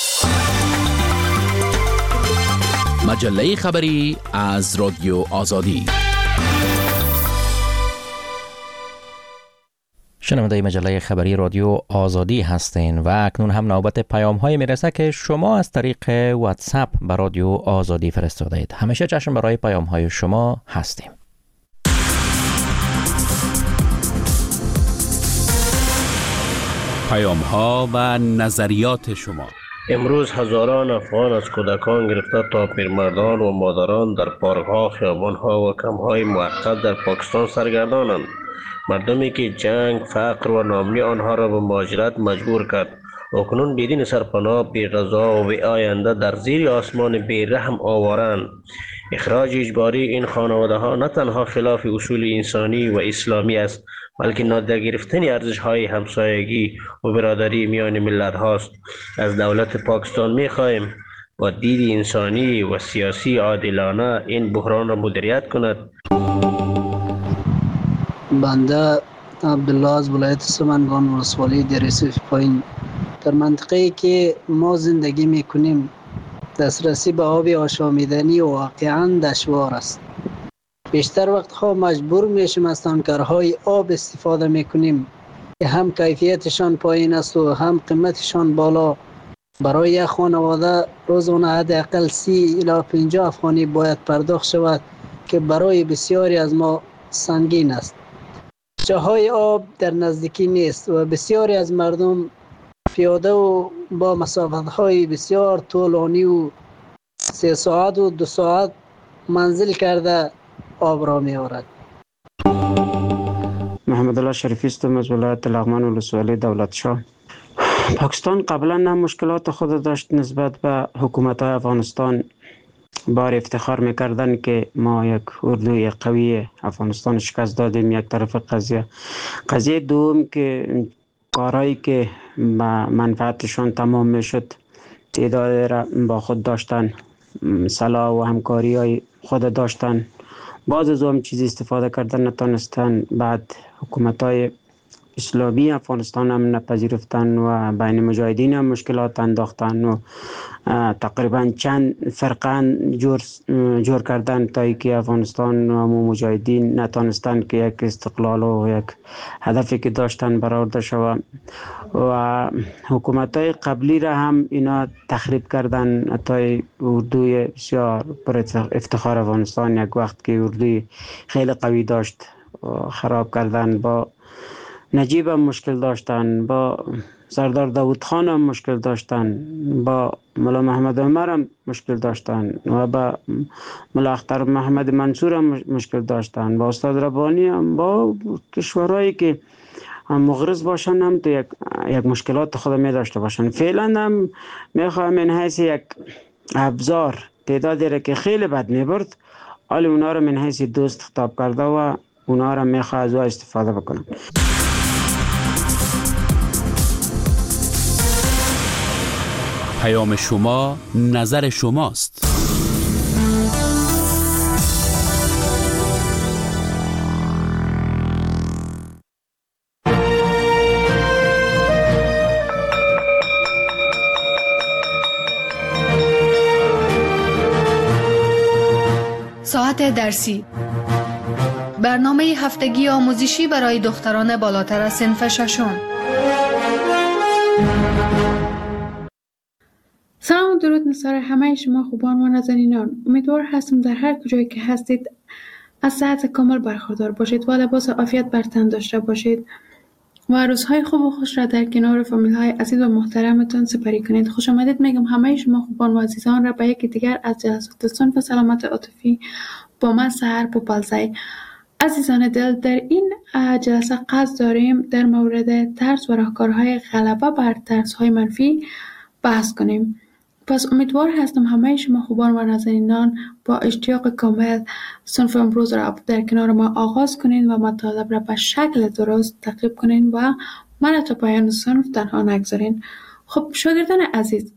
مجله خبری از رادیو آزادی. شنونده مجله خبری رادیو آزادی هستین و اکنون هم نوبت پیام های میرسه که شما از طریق واتساپ به رادیو آزادی فرستاده اید. همیشه چشم برای پیام های شما هستیم. پیام ها و نظریات شما. امروز هزاران افغان از کودکان گرفته تا پیرمردان و مادران در پارک‌ها، خیابان‌ها و کمپ‌های موقت در پاکستان سرگردانند. مردمی که جنگ، فقر و ناامنی آنها را به مهاجرت مجبور کرد. اکنون بدین سرپناه، بی غذا و بی آینده در زیر آسمان بی رحم آوارند. اخراج اجباری این خانواده‌ها نه تنها خلاف اصول انسانی و اسلامی است، بلکه نادیده گرفتن ارزش‌های همسایگی و برادری میان ملت هاست. از دولت پاکستان می‌خواهیم با دید انسانی و سیاسی عادلانه این بحران را مدیریت کند. بنده عبدالله از ولایت سمنگان ولسوالی دریسف پایین، در منطقه‌ای که ما زندگی می‌کنیم دسترسی به آب آشامیدنی واقعاً دشوار است. بیشتر وقتها مجبور میشیم از تانکرهای آب استفاده میکنیم که هم کیفیتشان پایین است و هم قیمتشان بالا. برای یک خانواده روزانه حداقل سی الی پنجاه افغانی باید پرداخت شود که برای بسیاری از ما سنگین است. جاهای آب در نزدیکی نیست و بسیاری از مردم پیاده و با مسافت‌های بسیار طولانی و سه ساعت و دو ساعت منزل کرده آب را می آورد. محمد الله شریفی هستم از ولایت لغمان ولسوالی دولت شاه. پاکستان قبلا هم مشکلات خود داشت نسبت به حکومت های افغانستان. بار افتخار میکردن که ما یک اردوی قوی افغانستان شکست دادیم. یک طرف قضیه قضیه دوم که کارهایی که منفعتشان تمام میشد تعداد را با خود داشتن، صلاح و همکاری های خود داشتن، باز از هم چیزی استفاده کردن نتونستن. بعد حکومت های اسلامی افغانستان هم نپذیرفتن و بین مجاهدین هم مشکلات انداختن و تقریبا چند فرقه جور, جور کردن تا که افغانستان و مجاهدین نتونستن که یک استقلال و یک هدفی که داشتن برآورده شود. و حکومت های قبلی را هم اینا تخریب کردن. حتی اردوی بسیار پر افتخار افغانستان یک وقت که اردوی خیلی قوی داشت خراب کردن. با نجیب هم مشکل داشتن، با سردار داود خان هم مشکل داشتن، با مولا محمد عمر هم مشکل داشتن و با مولا اختر محمد منصور هم مشکل داشتن، با استاد ربانی هم، با کشورهایی که مغرض باشن هم تو یک, یک مشکلات خود می داشته باشن. فعلا هم می خواهم این حیث یک ابزار تعدادی را که خیلی بد می برد حالی اونا را من حیث دوست خطاب کرده و اونا را میخواه از او استفاده بکنم. پیام شما نظر شماست. ساعت درسی، برنامه هفتگی آموزشی برای دختران بالاتر از صنف ششم. سلام و درود نثار همه شما خوبان و نازنینان. امیدوار هستم در هر کجایی که هستید از صحت کامل برخوردار باشید و لباس عافیت بر تن داشته باشید و روزهای خوب و خوش را در کنار فامیل های عزیز و محترمتان سپری کنید. خوش آمدید میگم همه شما خوبان و عزیزان را به یکی دیگر از جلسات صنف سلامت عاطفی با من سحر پوپلزی. عزیزان دل، در این جلسه قصد داریم در مورد ترس و راهکارهای غلبه بر ترس‌های منفی بحث کنیم. پس امیدوار هستم همه شما خوبان و نازنینان با اشتیاق کامل صنف امروز را در کنار ما آغاز کنین و مطالب را به شکل درست تعقیب کنین و من تا پایان صنف تنها نگذارین. خب شاگردان عزیز،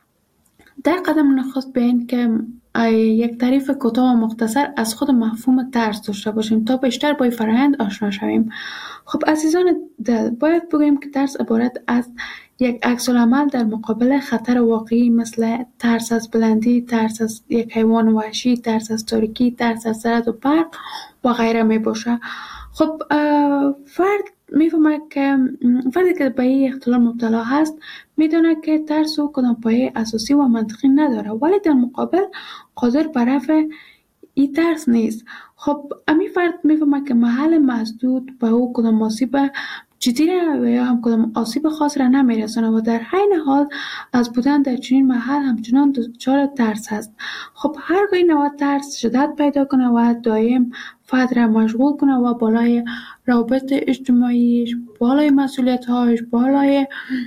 در قدم نخست بین که یک تعریف کوتاه و مختصر از خود مفهوم ترس داشته باشیم تا بیشتر با فرآیند آشنا شویم. خب عزیزان دل، باید بگوییم که ترس عبارت از یک عکس‌العمل در مقابل خطر واقعی مثل ترس از بلندی، ترس از یک حیوان وحشی، ترس از تاریکی، ترس از رعد و برق و غیره می باشه. خب فرد میفهمه که فردی که به این اختلال مبتلا هست میدونه که ترس او کدام پایه اساسی و منطقی نداره، ولی در مقابل قادر بر رفع این ترس نیست. خب امی فرد میفهمه که محل مسدود به او کدام آسیب جدی و یا هم کدام آسیب خاص را نمیرسونه و در حین حال از بودن در چنین محل همچنان دچار ترس هست. خب هرگاه این نوع ترس شدت پیدا کنه و دائم فرد را مشغول کنه و بالای روابط اجتماعیش، بالای مسئولیت‌هایش، بالای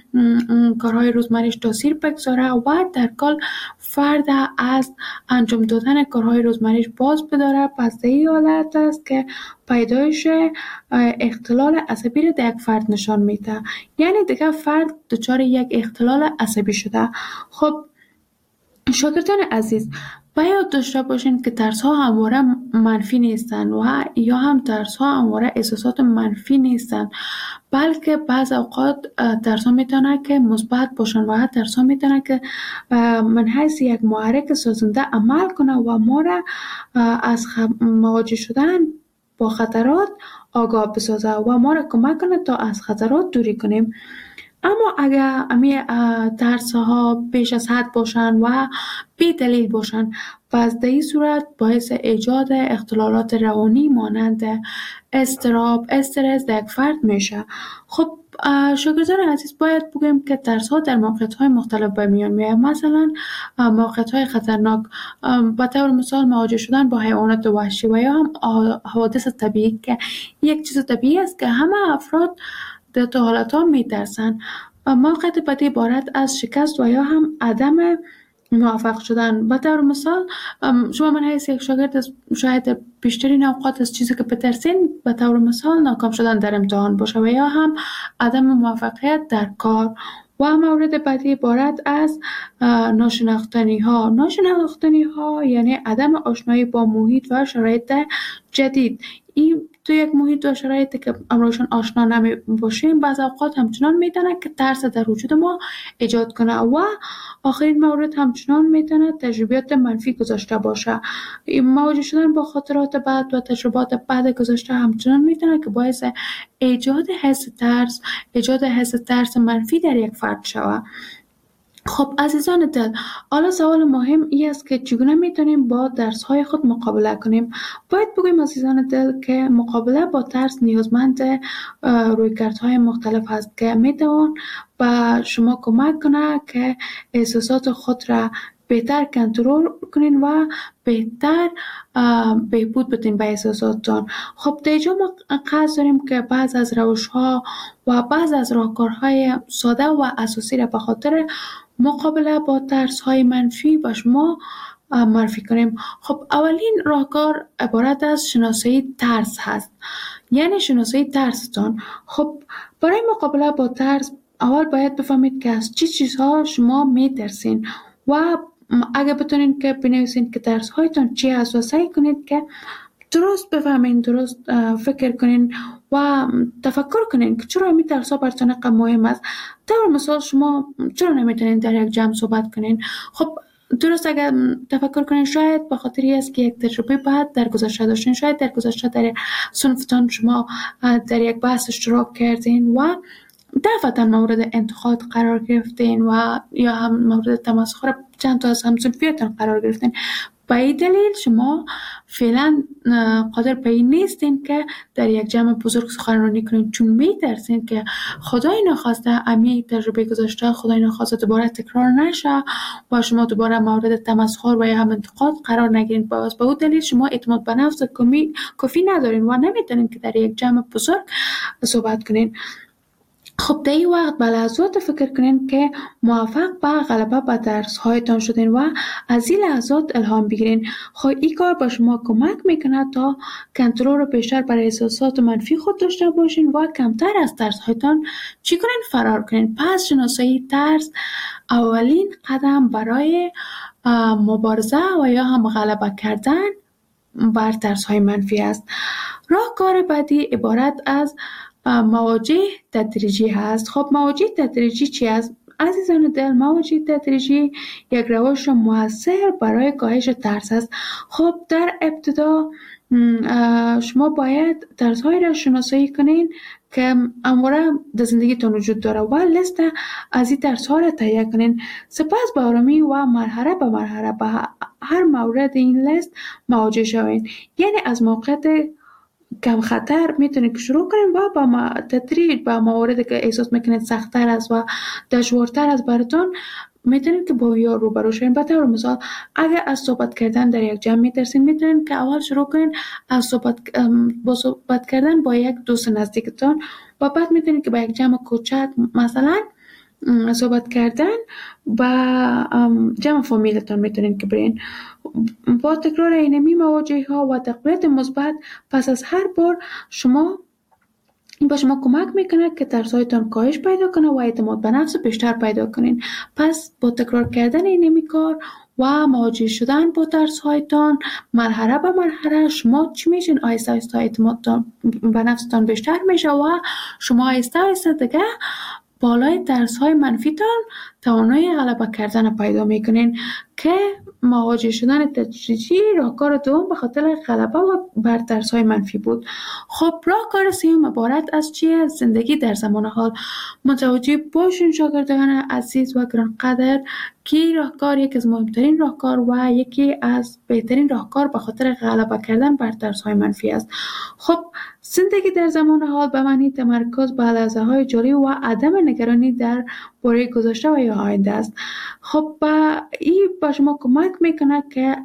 کارهای روزمره‌اش تاثیر بگذاره و در کل فرد از انجام دادن کارهای روزمره‌اش باز بداره، پس در این حالت است که پیدایش اختلال عصبی را در یک فرد نشان میده. یعنی دیگه فرد دچار یک اختلال عصبی شده. خب شاگردان عزیز، باید داشته باشین که ترس ها همواره منفی نیستن و یا هم ترس ها همواره احساسات منفی نیستن، بلکه بعض اوقات ترس ها میتونه که مثبت باشن و ترس ها میتونه که من حیث یک محرک سازنده عمل کنه و ما را از مواجه شدن با خطرات آگاه بسازه و ما را کمک کنه تا از خطرات دوری کنیم. اما اگر امی ترس ها بیش از حد باشن و بی دلیل باشن، پس در این صورت باعث ایجاد اختلالات روانی مانند اضطراب، استرس در یک فرد میشه. خب شاگردان عزیز، باید بگویم که ترس ها در موقعیت های مختلف به میان میاد. مثلا موقعیت های خطرناک، به طور مثال مواجه شدن با حیوانات وحشی و یا هم حوادث طبیعی که یک چیز طبیعی است که همه افراد در تو حالت ها می ترسن. موقعیت بعدی عبارت از شکست و یا هم عدم موفق شدن. به طور مثال شما من حیث یک شاگرد شاید بیشترین اوقات از چیزی که بترسین به طور مثال ناکام شدن در امتحان باشه و یا هم عدم موفقیت در کار. و مورد بعدی عبارت از ناشناختنی ها. ناشناختنی ها یعنی عدم آشنایی با محیط و شرایط جدید. این تو یک محیط و شرایطی که امروزشان آشنا نمی باشیم بعض اوقات همچنان میتونه که ترس در وجود ما ایجاد کنه و آخرین مورد همچنان میتونه تجربیات منفی گذاشته باشه. مواجه شدن با خاطرات بد و تجربات بد گذاشته همچنان میتونه که باعث ایجاد حس ترس ایجاد حس ترس منفی در یک فرد شود. خب عزیزان دل، حالا سوال مهم این است که چگونه میتونیم با ترس‌های خود مقابله کنیم؟ باید بگویم عزیزان دل که مقابله با ترس نیازمند رویکردهای مختلف است که میتوان به شما کمک کنه که احساسات خود را بهتر کنترل کنین و بهتر بهبود بدین به احساساتتان. خب در اینجا ما قصد داریم که بعض از روش‌ها و بعض از راهکارهای ساده و اساسی را به خاطر مقابله با ترس‌های منفی به شما معرفی کنیم. خب اولین راهکار عبارت از شناسایی ترس هست، یعنی شناسایی ترستان. خب برای مقابله با ترس اول باید بفهمید که از چی چیزها شما میترسین و اگه بتونین که بنویسین که ترس هایتان چی هست و سعی کنید که درست بفهمین، درست فکر کنین و تفکر کنین که چرا می ترس ها براتون اینقدر مهم است. طور مثال شما چرا نمیتونین در یک جمع صحبت کنین؟ خب درست اگر تفکر کنین شاید به خاطری است که یک تجربه بعد در گذشته داشتین، شاید در گذشته در صنفتان شما در یک بحث اشتراک کردین و دفعتا مورد انتقاد قرار گرفتین و یا هم مورد تمسخر چند تا از همصنفیاتون قرار گرفتین. به این دلیل شما فعلا قادر به این نیستین که در یک جمع بزرگ سخنرانی کنین، چون میترسین که خدای نخواسته امی تجربه گذاشته خدای نخواسته دوباره تکرار نشه و شما دوباره مورد تمسخر و یا هم انتقاد قرار نگیرین. باز به اون دلیل شما اعتماد به نفس کافی ندارین و نمیتونین که در یک جمع بزرگ صحبت کنین. خب در این وقت به لحظات فکر کنین که موفق به غلبه به درس هایتان شدین و از این لحظات الهام بگیرین. خب این کار به شما کمک میکنه تا کنترل رو بیشتر برای احساسات منفی خود داشته باشین و کمتر از ترس هایتان چی کنین؟ فرار کنین. پس شناسایی ترس اولین قدم برای مبارزه و یا هم غلبه کردن بر ترس های منفی است. راهکار بعدی عبارت از مواجه تدریجی هست. خب مواجه تدریجی چی است؟ عزیزان دل، مواجه تدریجی یک روش مؤثر برای کاهش ترس است. خب در ابتدا شما باید ترس های را شناسایی کنین که اموره در زندگیتون وجود داره و لیست از این ترس ها را تهیه کنین. سپس به آرامی و مرحله به مرحله به هر مورد این لیست مواجه شوین. یعنی از موقعیت کم خطر میتونید شروع کنید و با تدریج با مواردی که احساس میکنید سخت‌تر است و دشوارتر است براتون میتونید که با یا روبرو شوین. به طور مثال اگر از صحبت کردن در یک جمع میترسین، میتونید که اول شروع کنید از صحبت با صحبت کردن با یک دوست نزدیکتان و بعد میتونید که با یک جمع کوچک مثلا صحبت کردن با جمع فامیلتان میتونید که برین. با تکرار اینمی مواجهه ها و تقویت مثبت پس از هر بار شما با شما کمک میکنه که ترسایتان کاهش پیدا کنه و اعتماد به نفس بیشتر پیدا کنین. پس با تکرار کردن اینمی کار و مواجه شدن با ترسایتان مرحله به مرحله شما چی میشین؟ آیسته آیسته اعتماد به نفستان بیشتر میشه و شما آیسته آیسته دیگه بالای ترس های منفیتان توانایی غلبه کردن پیدا میکنین که مواجه شدن تدریجی راهکار دوم به خاطر غلبه و بر ترس های منفی بود. خب راهکار سوم عبارت از چیه؟ زندگی در زمان حال. متوجه باشین شاگردان عزیز و گرانقدر که راهکار یکی از مهمترین راهکار و یکی از بهترین راهکار به خاطر غلبه کردن بر ترس های منفی است. خب زندگی در زمان حال به معنی تمرکز بر لحظه های جاری و عدم نگرانی در باره گذشته و یا آینده است. خب این به شما کمک میکنه که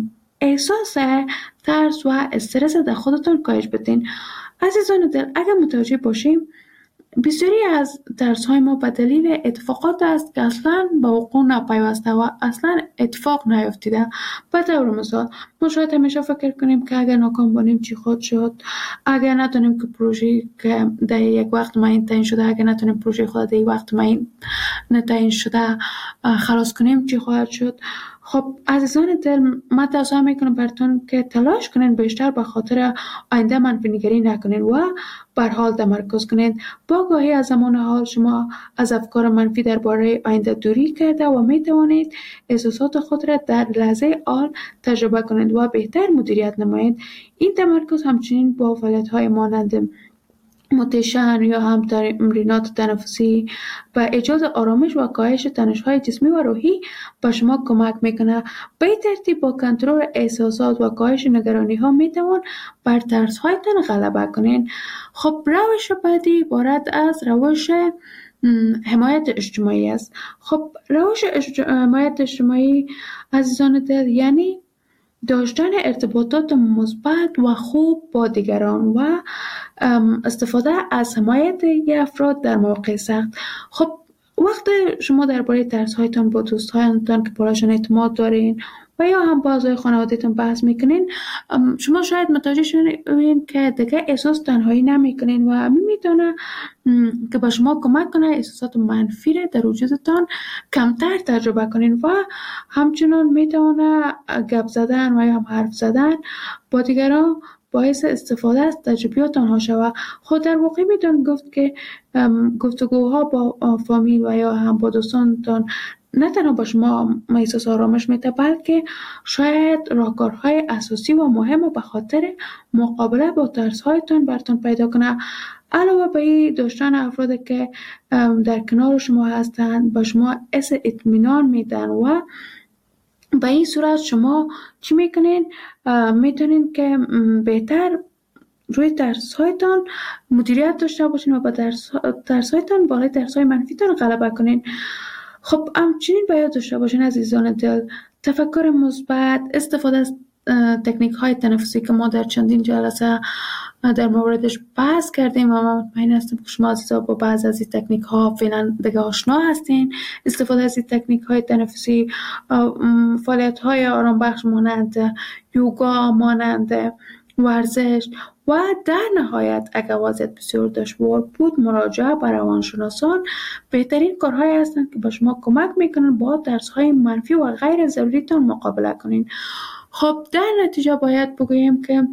احساس ترس و استرس در خودتون کاهش بدین. عزیزان دل، اگر متوجه باشیم بسیاری از ترس های ما به دلیل اتفاقات است که اصلا به وقوع نپیوسته و اصلا اتفاق نیفتیده. به طور مثال ما شاید همیشه فکر کنیم که اگر ناکام باشیم چی خود شد، اگر نتونیم که پروژه که در یک وقت معین تعیین شده، اگر نتونیم پروژه خود در یک وقت معین تعیین شده خلاص کنیم چی خواهد شد. خب عزیزان دل، من توصیه میکنم براتون که تلاش کنین بیشتر به خاطر آینده منفی نگری نکنین و بر حال تمرکز کنین. با آگاهی از زمان حال شما از افکار منفی درباره آینده دوری کرده و می توانید احساسات خود را در لحظه حال تجربه کنید و بهتر مدیریت نمایید. این تمرکز همچنین با فعالیت‌های مانند متشن یا هم تمرینات تنفسی و ایجاد آرامش و کاهش تنش‌های جسمی و روحی به شما کمک میکنه. به ترتیب با کنترل احساسات و کاهش نگرانی ها میتوان بر ترس هایتان غلبه کنین. خب روش بعدی عبارت از روش حمایت اجتماعی است. خب روش حمایت اجتماعی عزیزان دل یعنی داشتن ارتباطات مثبت و خوب با دیگران و استفاده از حمایت افراد در مواقع سخت. خب وقتی شما درباره ترس هایتان با دوست هایتان که برایشان اعتماد دارین و یا هم با اعضای خانوادهتون بحث میکنین، شما شاید متوجه شوین که دیگه احساس تنهایی نمیکنین و میتونه که با شما کمک کنه احساسات منفی را در وجودتان کمتر تجربه کنین و همچنان میتونه گپ زدن و یا هم حرف زدن با دیگران باعث استفاده از تجربیات آنها شود. خود در واقع میتون گفت که گفتگوها با فامیل و یا هم با دوستانتان نه تنها با شما احساس آرامش میده، بلکه شاید راهکارهای اساسی و مهم به خاطر مقابله با ترس‌هایتان براتون پیدا کنه. علاوه بر این، داشتن افرادی که در کنار شما هستند با شما حس اطمینان میدن و به این صورت شما چی میکنین؟ میتونین که بهتر روی ترس‌هایتان مدیریت داشته باشین و با ترس‌هایتان بالای ترس‌های منفیتان غلبه کنین. خب همچنین باید داشته باشین عزیزان دل تفکر مثبت، استفاده از تکنیک های تنفسی که ما در چندین جلسه در موردش بحث کردیم و من مطمئن هستم که شما عزیزان با بعض از این تکنیک ها فعلا دیگه آشنا هستین. استفاده از این تکنیک های تنفسی، فعالیت های آرام بخش مانند یوگا، مانند ورزش و در نهایت اگر وضعیت بسیار دشوار بود مراجعه به روانشناسان بهترین کارهایی هستند که به شما کمک میکنن با ترس‌های منفی و غیر ضروریتان مقابله کنین. خب در نتیجه باید بگوییم که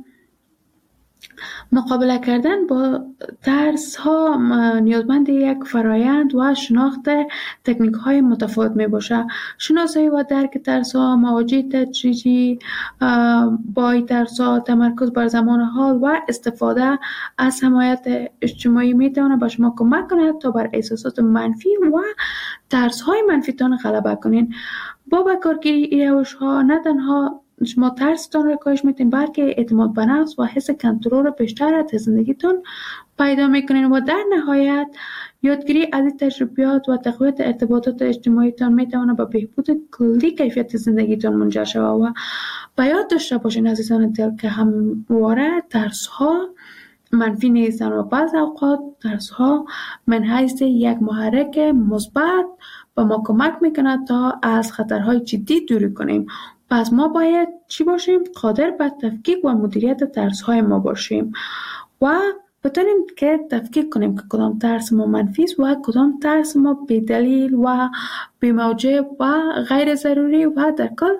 مقابله کردن با ترس ها نیازمند یک فرایند و شناخت تکنیک های متفاوت می باشه. شناسایی و درک ترس ها، مواجهه تدریجی با این ترس ها، تمرکز بر زمان حال و استفاده از حمایت اجتماعی می تواند به شما کمک کند تا بر احساسات منفی و ترس های منفی تان غلبه کنین. با به کارگیری این روش ها نه تنها شما ترستان را کاهش میتین بلکه اعتماد به نفس و حس کنترل بیشتر از زندگیتون پیدا میکنین و در نهایت یادگیری از این تجربیات و تقویت ارتباطات اجتماعیتان میتونه به بهبود کلی کیفیت زندگیتان منجر شود. و به یاد داشته باشین عزیزان دل که همواره ترس ها منفی نیستن و بعض اوقات ترس ها من حیث یک محرک مثبت به ما کمک میکنه تا از خطرهای جدی دوری کنیم. پس ما باید چی باشیم؟ قادر به تفکیک و مدیریت ترس های ما باشیم و بتونیم که تفکیک کنیم که کدام ترس ما منفی است و کدام ترس ما بی‌دلیل و بی‌موجب و غیر ضروری و در کل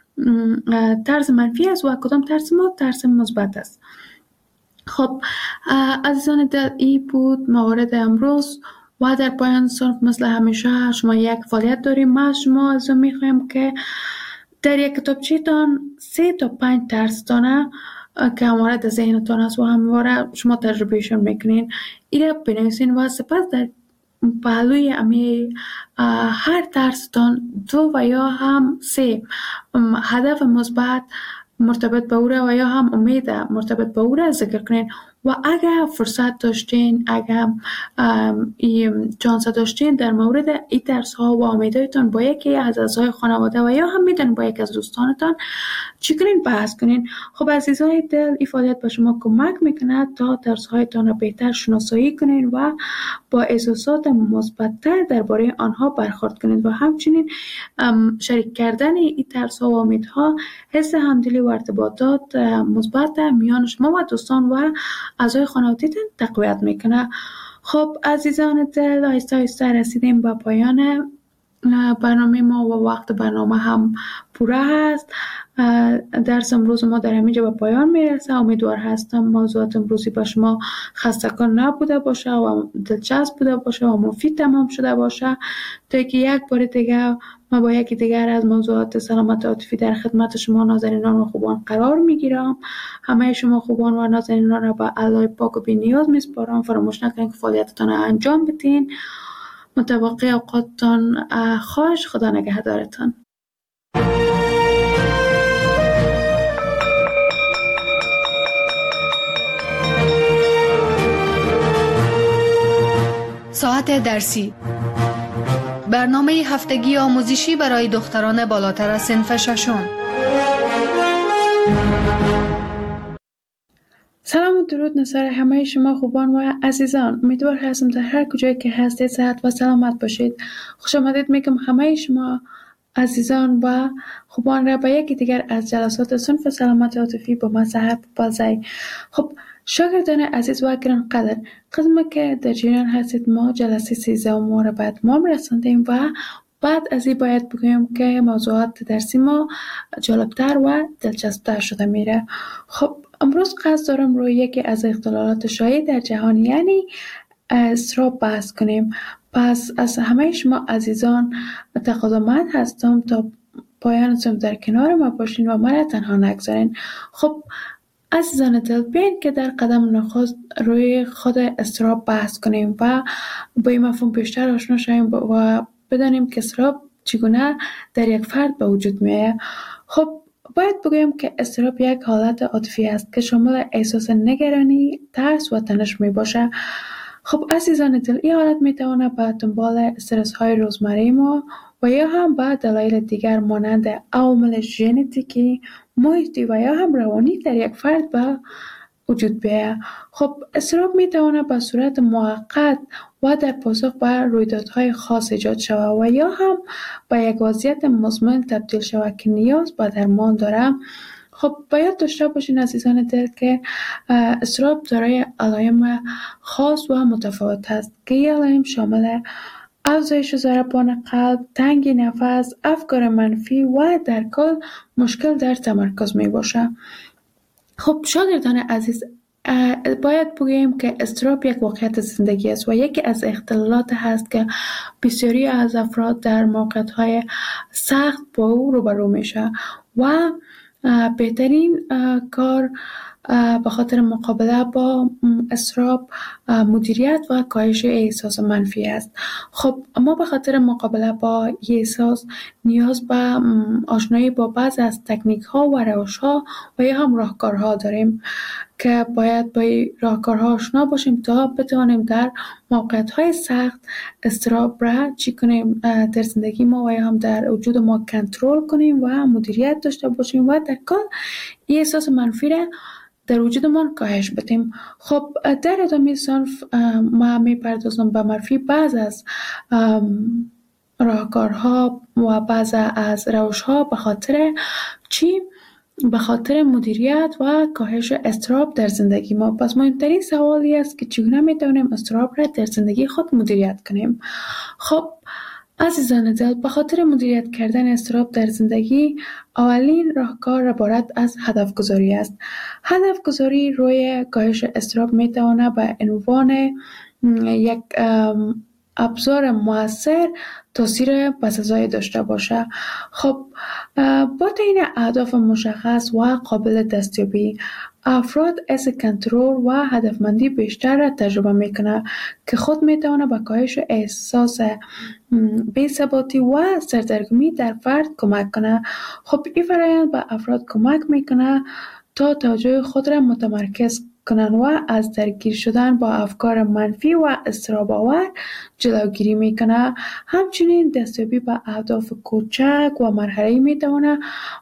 ترس منفی است و کدام ترس ما ترس مثبت است. خب عزیزان دل، این بود موارد امروز و در پایان صرف مثل همیشه شما یک فعالیت داریم. ما از شما از میخوایم که در یک کتابچه تان سه تا پنج ترس تانه که همواره در ذهنتان است و همواره شما تجربهشون میکنین ایره بنویسین و سپس در پهلوی امی هر ترس تان دو و یا هم سه هدف مثبت مرتبط به او و یا هم امید مرتبط به او ذکر کنین و اگر فرصت داشتین، اگر چانس داشتین در مورد این ترس ها و امیدهایتان با یکی از اعضای خانواده و یا هم میتونین با یک از دوستانتان چی کنین بحث کنین. خب عزیزای دل، این فعالیت به شما کمک میکنه تا ترس هایتان را بهتر شناسایی کنین و با احساسات مثبت‌تر درباره آنها برخورد کنین و همچنین شریک کردن این ترس ها و امیدها حس همدلی و ارتباطات مثبت میان شما و دوستان و اعضای خانواده‌تان تقویت میکنه. خب عزیزان دل، آهسته آهسته رسیدیم به پایان برنامه ما و وقت برنامه هم پوره هست. درس امروز ما در همینجا به پایان میرسه. امیدوار هستم موضوعات امروزی با شما خسته‌کن نبوده باشه و دلچسب بوده باشه و مفید تمام شده باشه تا که یک بار دیگه ما با یکی دیگر از موضوعات سلامت عاطفی در خدمت شما نازنینان و خوبان قرار میگیرم. همه شما خوبان و نازنینان را به الله پاک و بی نیاز میسپارم. فراموش نکنید که فعالیتتان انجام بدین. متوقع اوقاتتان خوش. خدا نگهدارتان. ساعت درسی، برنامه هفتگی آموزشی برای دختران بالاتر از صنف ششم. سلام و درود نثار همه شما خوبان و عزیزان. امیدوار هستم در هر کجایی که هستید صحت و سلامت باشید. خوش آمدید میگم همه شما عزیزان و خوبان را به یکی دیگر از جلسات صنف سلامت عاطفی با من صحت بازی. خب شاگردان عزیز و گرانقدر، قسمی که در جریان هستید ما جلسه سیزدهم را به اتمام رساندیم و بعد از این باید بگویم که موضوعات درسی ما جالبتر و دلچسبتر شده میره. خب امروز قصد دارم روی یکی از اختلالات شایع در جهان یعنی اضطراب بحث کنیم. پس از همه شما عزیزان تقاضامند هستم تا پایان صنف در کنار ما باشین و مرا تنها نگذارین. خب عزیزان دل، بیاین که در قدم نخست روی خود اضطراب بحث کنیم و با این مفهوم بیشتر آشنا شویم و بدانیم که اضطراب چگونه در یک فرد به وجود میآید. خب باید بگویم که اضطراب یک حالت عاطفی است که شامل احساس نگرانی، ترس و تنش می باشه. خب عزیزان دل، این حالت می تواند به دنبال استرس های روزمره ما و یا هم به دلایل دیگر مانند عوامل ژنتیکی، محیطی و یا هم روانی در یک فرد به وجود بیاید. خب اضطراب می تواند به صورت موقت و در پاسخ به رویدادهای خاص ایجاد شود و یا هم به یک وضعیت مزمن تبدیل شود که نیاز به درمان دارد. خب باید داشته باشین عزیزان دل که اضطراب دارای علائم خاص و متفاوت است که این علائم شامل افزایش ضربان قلب، تنگی نفس، افکار منفی و در کل مشکل در تمرکز می باشه. خب شاگردان عزیز، باید بگوییم که اضطراب یک واقعیت زندگی است و یکی از اختلالات هست که بسیاری از افراد در موقعیت‌های سخت با او روبرو میشه و بهترین کار به خاطر مقابله با اضطراب مدیریت و کاهش احساس منفی است. خب ما به خاطر مقابله با این احساس نیاز به آشنایی با بعض از تکنیک ها و روش ها و یا هم راهکارها داریم که باید با این راهکارها آشنا باشیم تا بتوانیم در موقعیت های سخت اضطراب را چی کنیم در زندگی ما و یا هم در وجود ما کنترل کنیم و مدیریت داشته باشیم و در کل این احساس منفی را در وجودمان کاهش بدیم. خب در ادامه صنف ما میپردازم به معرفی بعض از راهکارها و بعض از روش‌ها به خاطر چی؟ به خاطر مدیریت و کاهش اضطراب در زندگی ما. پس مهمترین سوالی است که چگونه میتونیم اضطراب را در زندگی خود مدیریت کنیم. خب عزیزان دل، به خاطر مدیریت کردن اضطراب در زندگی اولین راهکار عبارت از هدف گذاری است. هدف گذاری روی کاهش اضطراب میتواند به عنوان یک ابزار موثر تاثیر بسزایی داشته باشه. خب با تعیین اهداف مشخص و قابل دستیابی، افراد از کنترل و هدفمندی بیشتر را تجربه میکنه که خود میتونه به کاهش احساس بی‌ثباتی و سردرگمی در فرد کمک کنه. خب این فرآیند به افراد کمک میکنه تا توجه خود را متمرکز کنن و از درگیر شدن با افکار منفی و اضطراب آور جلوگیری میکنه. همچنین دستیابی به اهداف کوچک و مرحله‌ای میتونه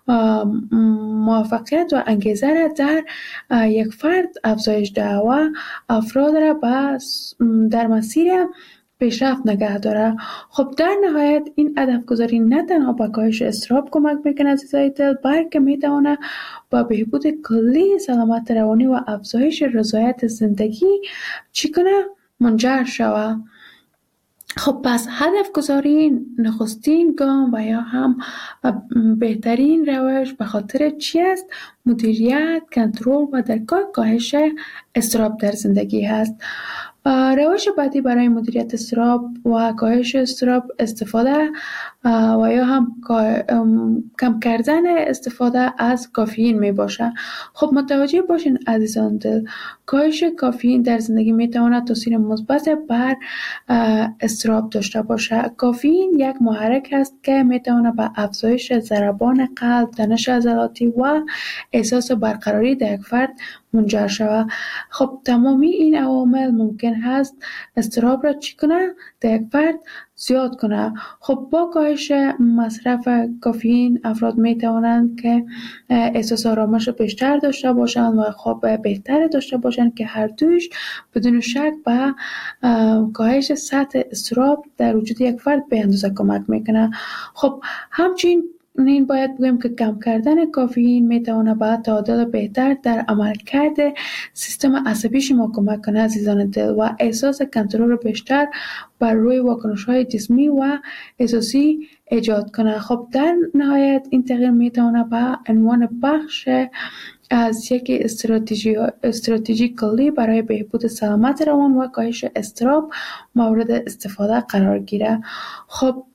موفقیت و انگیزه را در یک فرد افزایش دهد و افراد را در مسیر پیشرفت نگه داره. خب در نهایت این هدف گذاری نه تنها به کاهش اضطراب کمک میکنه عزیزای دل، بلکه میتونه با بهبود کلی سلامت روانی و افزایش رضایت زندگی چی کنه؟ منجر شود. خب پس هدف گذاری نخستین گام و یا هم بهترین روش به خاطر چی است؟ مدیریت، کنترل و در کل کاهش اضطراب در زندگی هست. روش بعدی برای مدیریت اضطراب و کاهش اضطراب استفاده و یا هم کم کردن استفاده از کافئین می باشه. خب متوجه باشین عزیزان دل، کاهش کافئین در زندگی می تواند تاثیر مثبت بر اضطراب داشته باشه. کافئین یک محرک است که می تواند به افزایش ضربان قلب، تنش عضلاتی و احساس برقراری در یک فرد منجر شود. خب تمامی این عوامل ممکن هست اضطراب را چی کنه؟ در یک فرد زیاد کنه. خب با کاهش مصرف کافئین افراد می توانند که احساس آرامش بیشتر داشته باشند و خواب بهتر داشته باشند که هر دویش بدون شک به کاهش سطح اضطراب در وجود یک فرد به اندازه کمک میکنه. خب همچنین این باید بگویم که کم کردن کافئین میتونه به تعادل بهتر در عملکرد سیستم عصبی شما کمک کنه عزیزان دل و احساس کنترل بیشتر بر روی واکنش‌های جسمی و احساسی ایجاد کنه. خب در نهایت این تغییر میتونه به عنوان بخش از یک استراتژی استراتژی کلی برای بهبود سلامت روان و کاهش اضطراب مورد استفاده قرار گیره. خب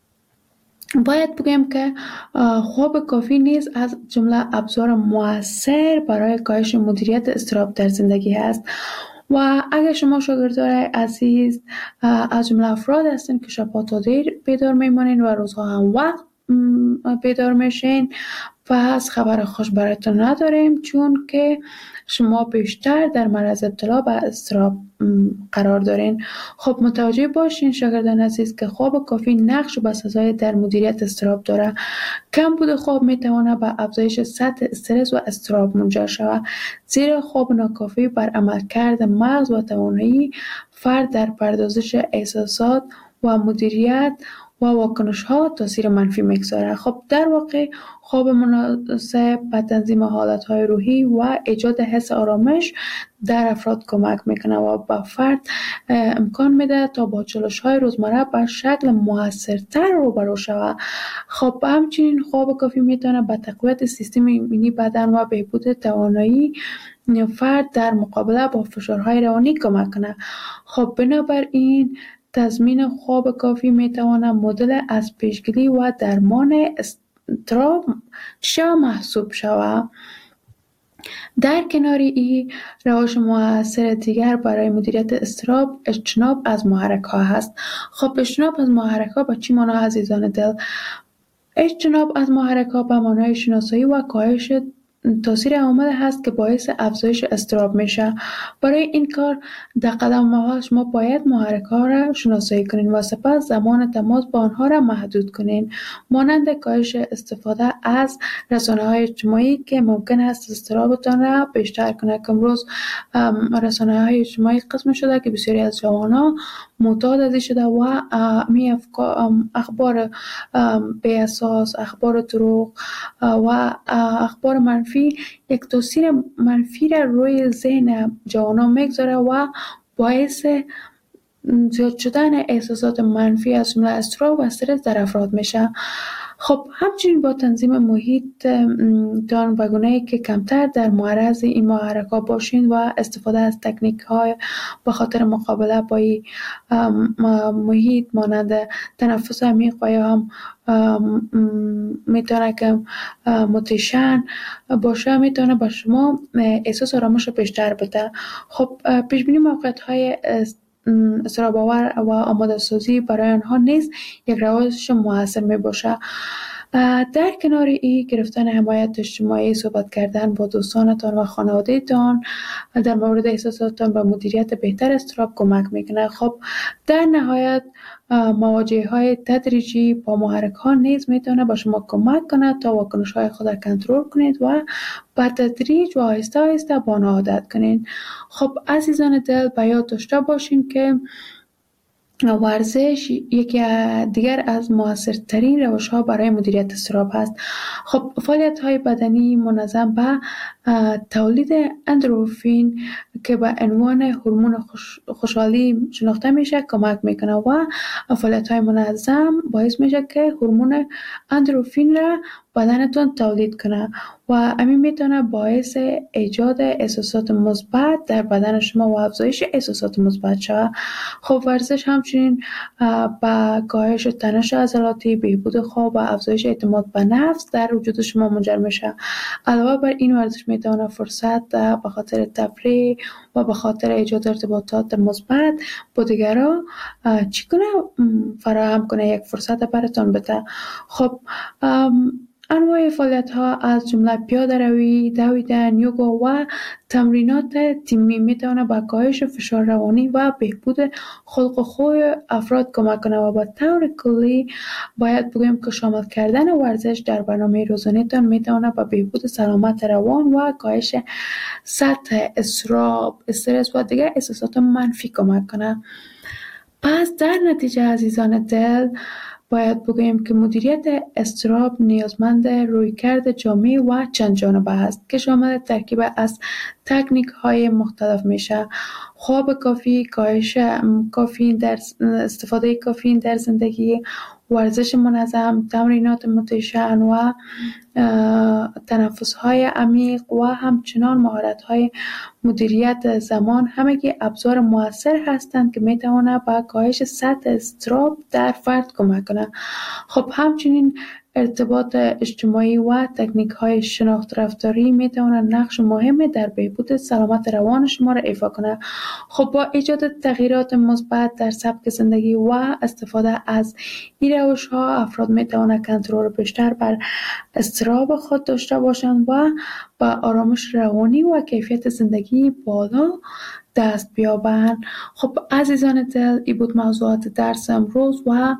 باید بگم که خواب کافی نیز از جمله ابزار مؤثر برای کاهش مدیریت اضطراب در زندگی است و اگر شما شاگردان عزیز از جمله افراد هستین که شبها تا دیر بیدار میمانین و روزها هم وقت بیدار میشین، پس خبر خوش براتون نداریم، چون که شما بیشتر در معرض ابتلا به اضطراب قرار دارین. خب متوجه باشین شاگردان عزیز که خواب کافی نقش بسزای در مدیریت اضطراب داره. کم بود خواب میتونه به افزایش سطح استرس و اضطراب منجر شود، زیرا خواب ناکافی بر عملکرد مغز و توانایی فرد در پردازش احساسات و مدیریت و واکنش ها تاثیر منفی میگذاره. خب در واقع خواب مناسب به تنظیم حالت های روحی و ایجاد حس آرامش در افراد کمک میکنه و به فرد امکان میده تا با چالش های روزمره به شکل موثرتر روبرو شود. خب همچنین خواب کافی میتونه به تقویت سیستم ایمنی بدن و بهبود توانایی فرد در مقابله با فشارهای روانی کمک کنه. خب بنابراین تضمین خواب کافی میتواند مدل از پیشگیری و درمان اضطراب چه محسوب شود. در کنار این روش مؤثر دیگر برای مدیریت اضطراب اجتناب از محرک ها هست. خب اجتناب از محرک ها با چی معنی عزیزان دل؟ اجتناب از محرک ها به معنای شناسایی و کاهش تاثیر عامل هست که باعث افزایش اضطراب میشه. برای این کار در قدم اول شما باید محرک ها را شناسایی کنین و سپس زمان تماس با آنها را محدود کنین، مانند کاهش استفاده از رسانه های اجتماعی که ممکن است اضطرابتان را بیشتر کنه. که امروز رسانه های اجتماعی قسم شده که بسیاری از جوانان معتاد ازش شده و می اخبار بی اساس، اخبار دروغ و اخبار منفی یک تاثیر منفی را روی ذهن جوانان میگذاره و باعث زیاد شدن احساسات منفی از جمله اضطراب و استرس در افراد میشه. خب همچنین با تنظیم محیط تان و گونه‌ای که کمتر در معرض این محرک‌ها باشین و استفاده از تکنیک‌های به خاطر مقابله با این محیط مانند تنفس عمیق و یا هم میتونه که متیشن باشه، میتونه با شما احساس آرامش بیشتر بده. خب پیش بینی موقعیت‌های اضطراب آور و آماده سازی برای آنها نیز یک روش موثر می باشه. در کنار این گرفتن حمایت اجتماعی، صحبت کردن با دوستانتان و خانوادهتان در مورد احساساتتان و مدیریت بهتر اضطراب کمک میکنه. خب در نهایت مواجهه های تدریجی با محرک ها نیز میتونه با شما کمک کنه تا واکنش های خود را کنترل کنید و با تدریج و آهسته آهسته با آن عادت کنید. خب عزیزان دل به یاد داشته باشین که ورزش یکی دیگر از موثرترین روش‌ها برای مدیریت اضطراب هست. خب فعالیت‌های بدنی منظم به تولید اندروفین که به عنوان هورمون خوش، خوشحالی شناخته میشه کمک میکنه و فعالیت‌های منظم باعث میشه که هورمون اندروفین را بدنتون تولید کنه و همین میتونه باعث ایجاد احساسات مثبت در بدن شما و افزایش احساسات مثبت شود. خب ورزش همچنین با کاهش تنش عضلاتی، بهبود خواب و افزایش اعتماد به نفس در وجود شما منجر میشه. علاوه بر این ورزش میتونه فرصت به خاطر تفریح و به خاطر ایجاد ارتباطات مثبت با دیگران چی کنه فراهم کنه، یک فرصت براتون بده. خب انواع فعالیت ها از جمله پیاده روی، دویدن، یوگا و تمرینات تیمی می تواند به کاهش فشار روانی و بهبود خلق و خوی افراد کمک کنه و به طور کلی باید بگویم که شامل کردن ورزش در برنامه روزانه تان می تواند به بهبود سلامت روان و کاهش سطح اضطراب، استرس و دیگر احساسات منفی کمک کنه. پس در نتیجه عزیزان دل باید بگوییم که مدیریت اضطراب نیازمند رویکرد جامع و چند جانبه است که شامل ترکیب از تکنیک های مختلف میشه: خواب کافی، کاهش کافئین در استفاده کافئین در زندگی، ورزش منظم، تمرینات متشن و تنفس های عمیق و همچنان مهارت های مدیریت زمان، همگی ابزار مؤثر هستند که می توانند به کاهش سطح اضطراب در فرد کمک کنند. خب همچنین ارتباط اجتماعی و تکنیک های شناخت رفتاری می توانند نقش مهم در بهبود سلامت روان شما را ایفا کنند. خب با ایجاد تغییرات مثبت در سبک زندگی و استفاده از این روش ها افراد می توانند کنترل بیشتر بر اضطراب خود داشته باشند و با آرامش روانی و کیفیت زندگی بالا دست بیابند. خب عزیزان دل، این بود موضوعات درس امروز و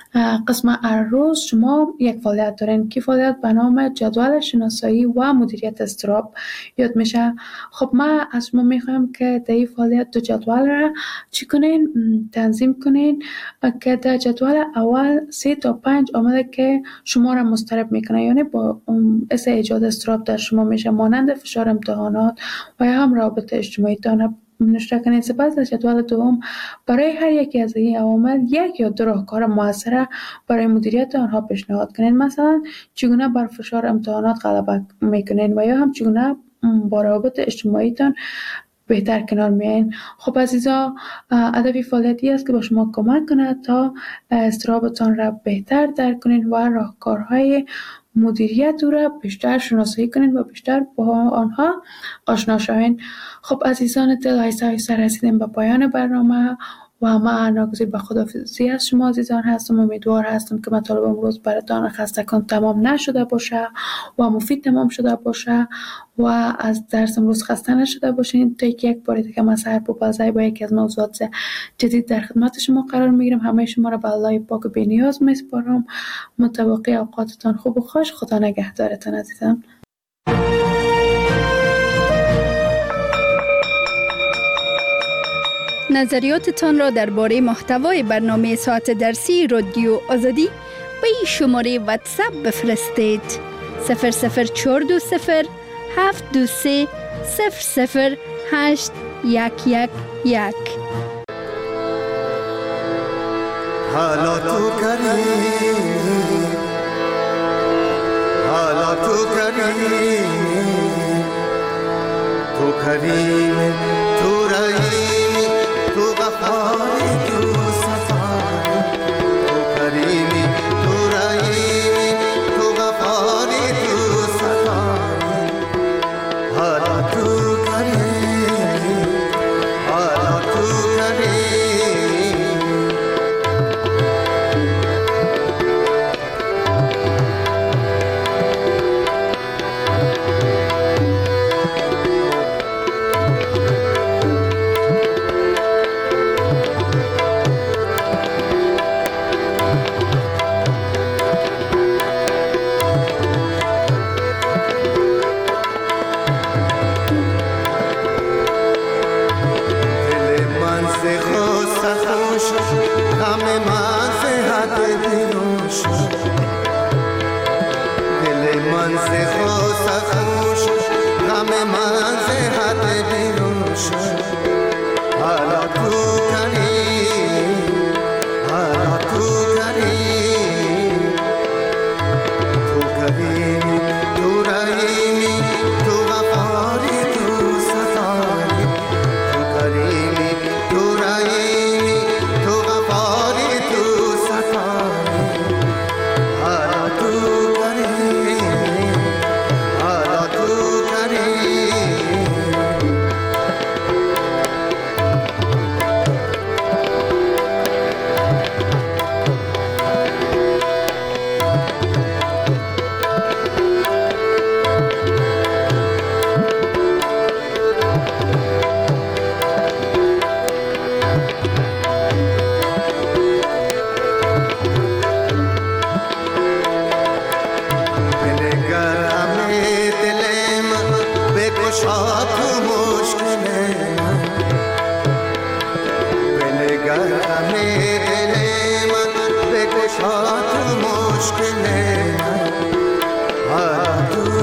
قسم روز شما یک فعالیت دارین که فعالیت به نام جدول شناسایی و مدیریت اضطراب یاد میشه. خب ما از شما میخوایم که در این فعالیت دو جدول را چی کنین؟ تنظیم کنین که در جدول اول سه تا پنج عامل که شما را مضطرب میکنه، یعنی با اس ایجاد اضطراب در شما میشه، مانند فشار امتحانات و یا هم رابط اجتماعی تان نوشته کنید. سپس در جدول دوم برای هر یکی از این عوامل یک یا دو راهکار موثر برای مدیریت آنها پیشنهاد کنید. مثلا چگونه بر فشار امتحانات غلبه میکنین و یا هم چگونه با روابط اجتماعی تان بهتر کنار میاین. خب عزیزا، هدف فعالیتی است که با شما کمک کند تا اضطرابتان را بهتر درک کنید و راهکارهای مدیریت او را بیشتر شناسایی کنید و بیشتر با آنها آشنا شوید. خب عزیزان دل، آیسته آیسته رسیدیم به پایان برنامه و من ناگزیر به خداحافظی از شما عزیزان هستم. امیدوار هستم که مطالب امروز براتان خستگان تمام نشده باشه و مفید تمام شده باشه و از درس امروز خسته نشده باشین. تا یک بار دیگه من سحر پوپلزی با یکی از موضوعات جدید در خدمت شما قرار میگیرم. همه شما را به الله پاک و بی‌نیاز میسپارم. متوقع اوقاتتان خوب و خوش. خدا نگهدارتان عزیزان. نظریاتتان را درباره محتوای برنامه ساعت درسی رادیو آزادی به این شماره واتساپ بفرستید: صفر صفر چهار دو صفر هفت دو سه صفر صفر هشت یک یک یک. حالا تو کریم، حالا تو کریم، تو کریم، تو رحیم، تو غفاری، تو صفاری، تو کریمی، تو رحیمی، تو غفاری، تو صفاری. حالا تو کریم، حالا تو کریم. مشکل من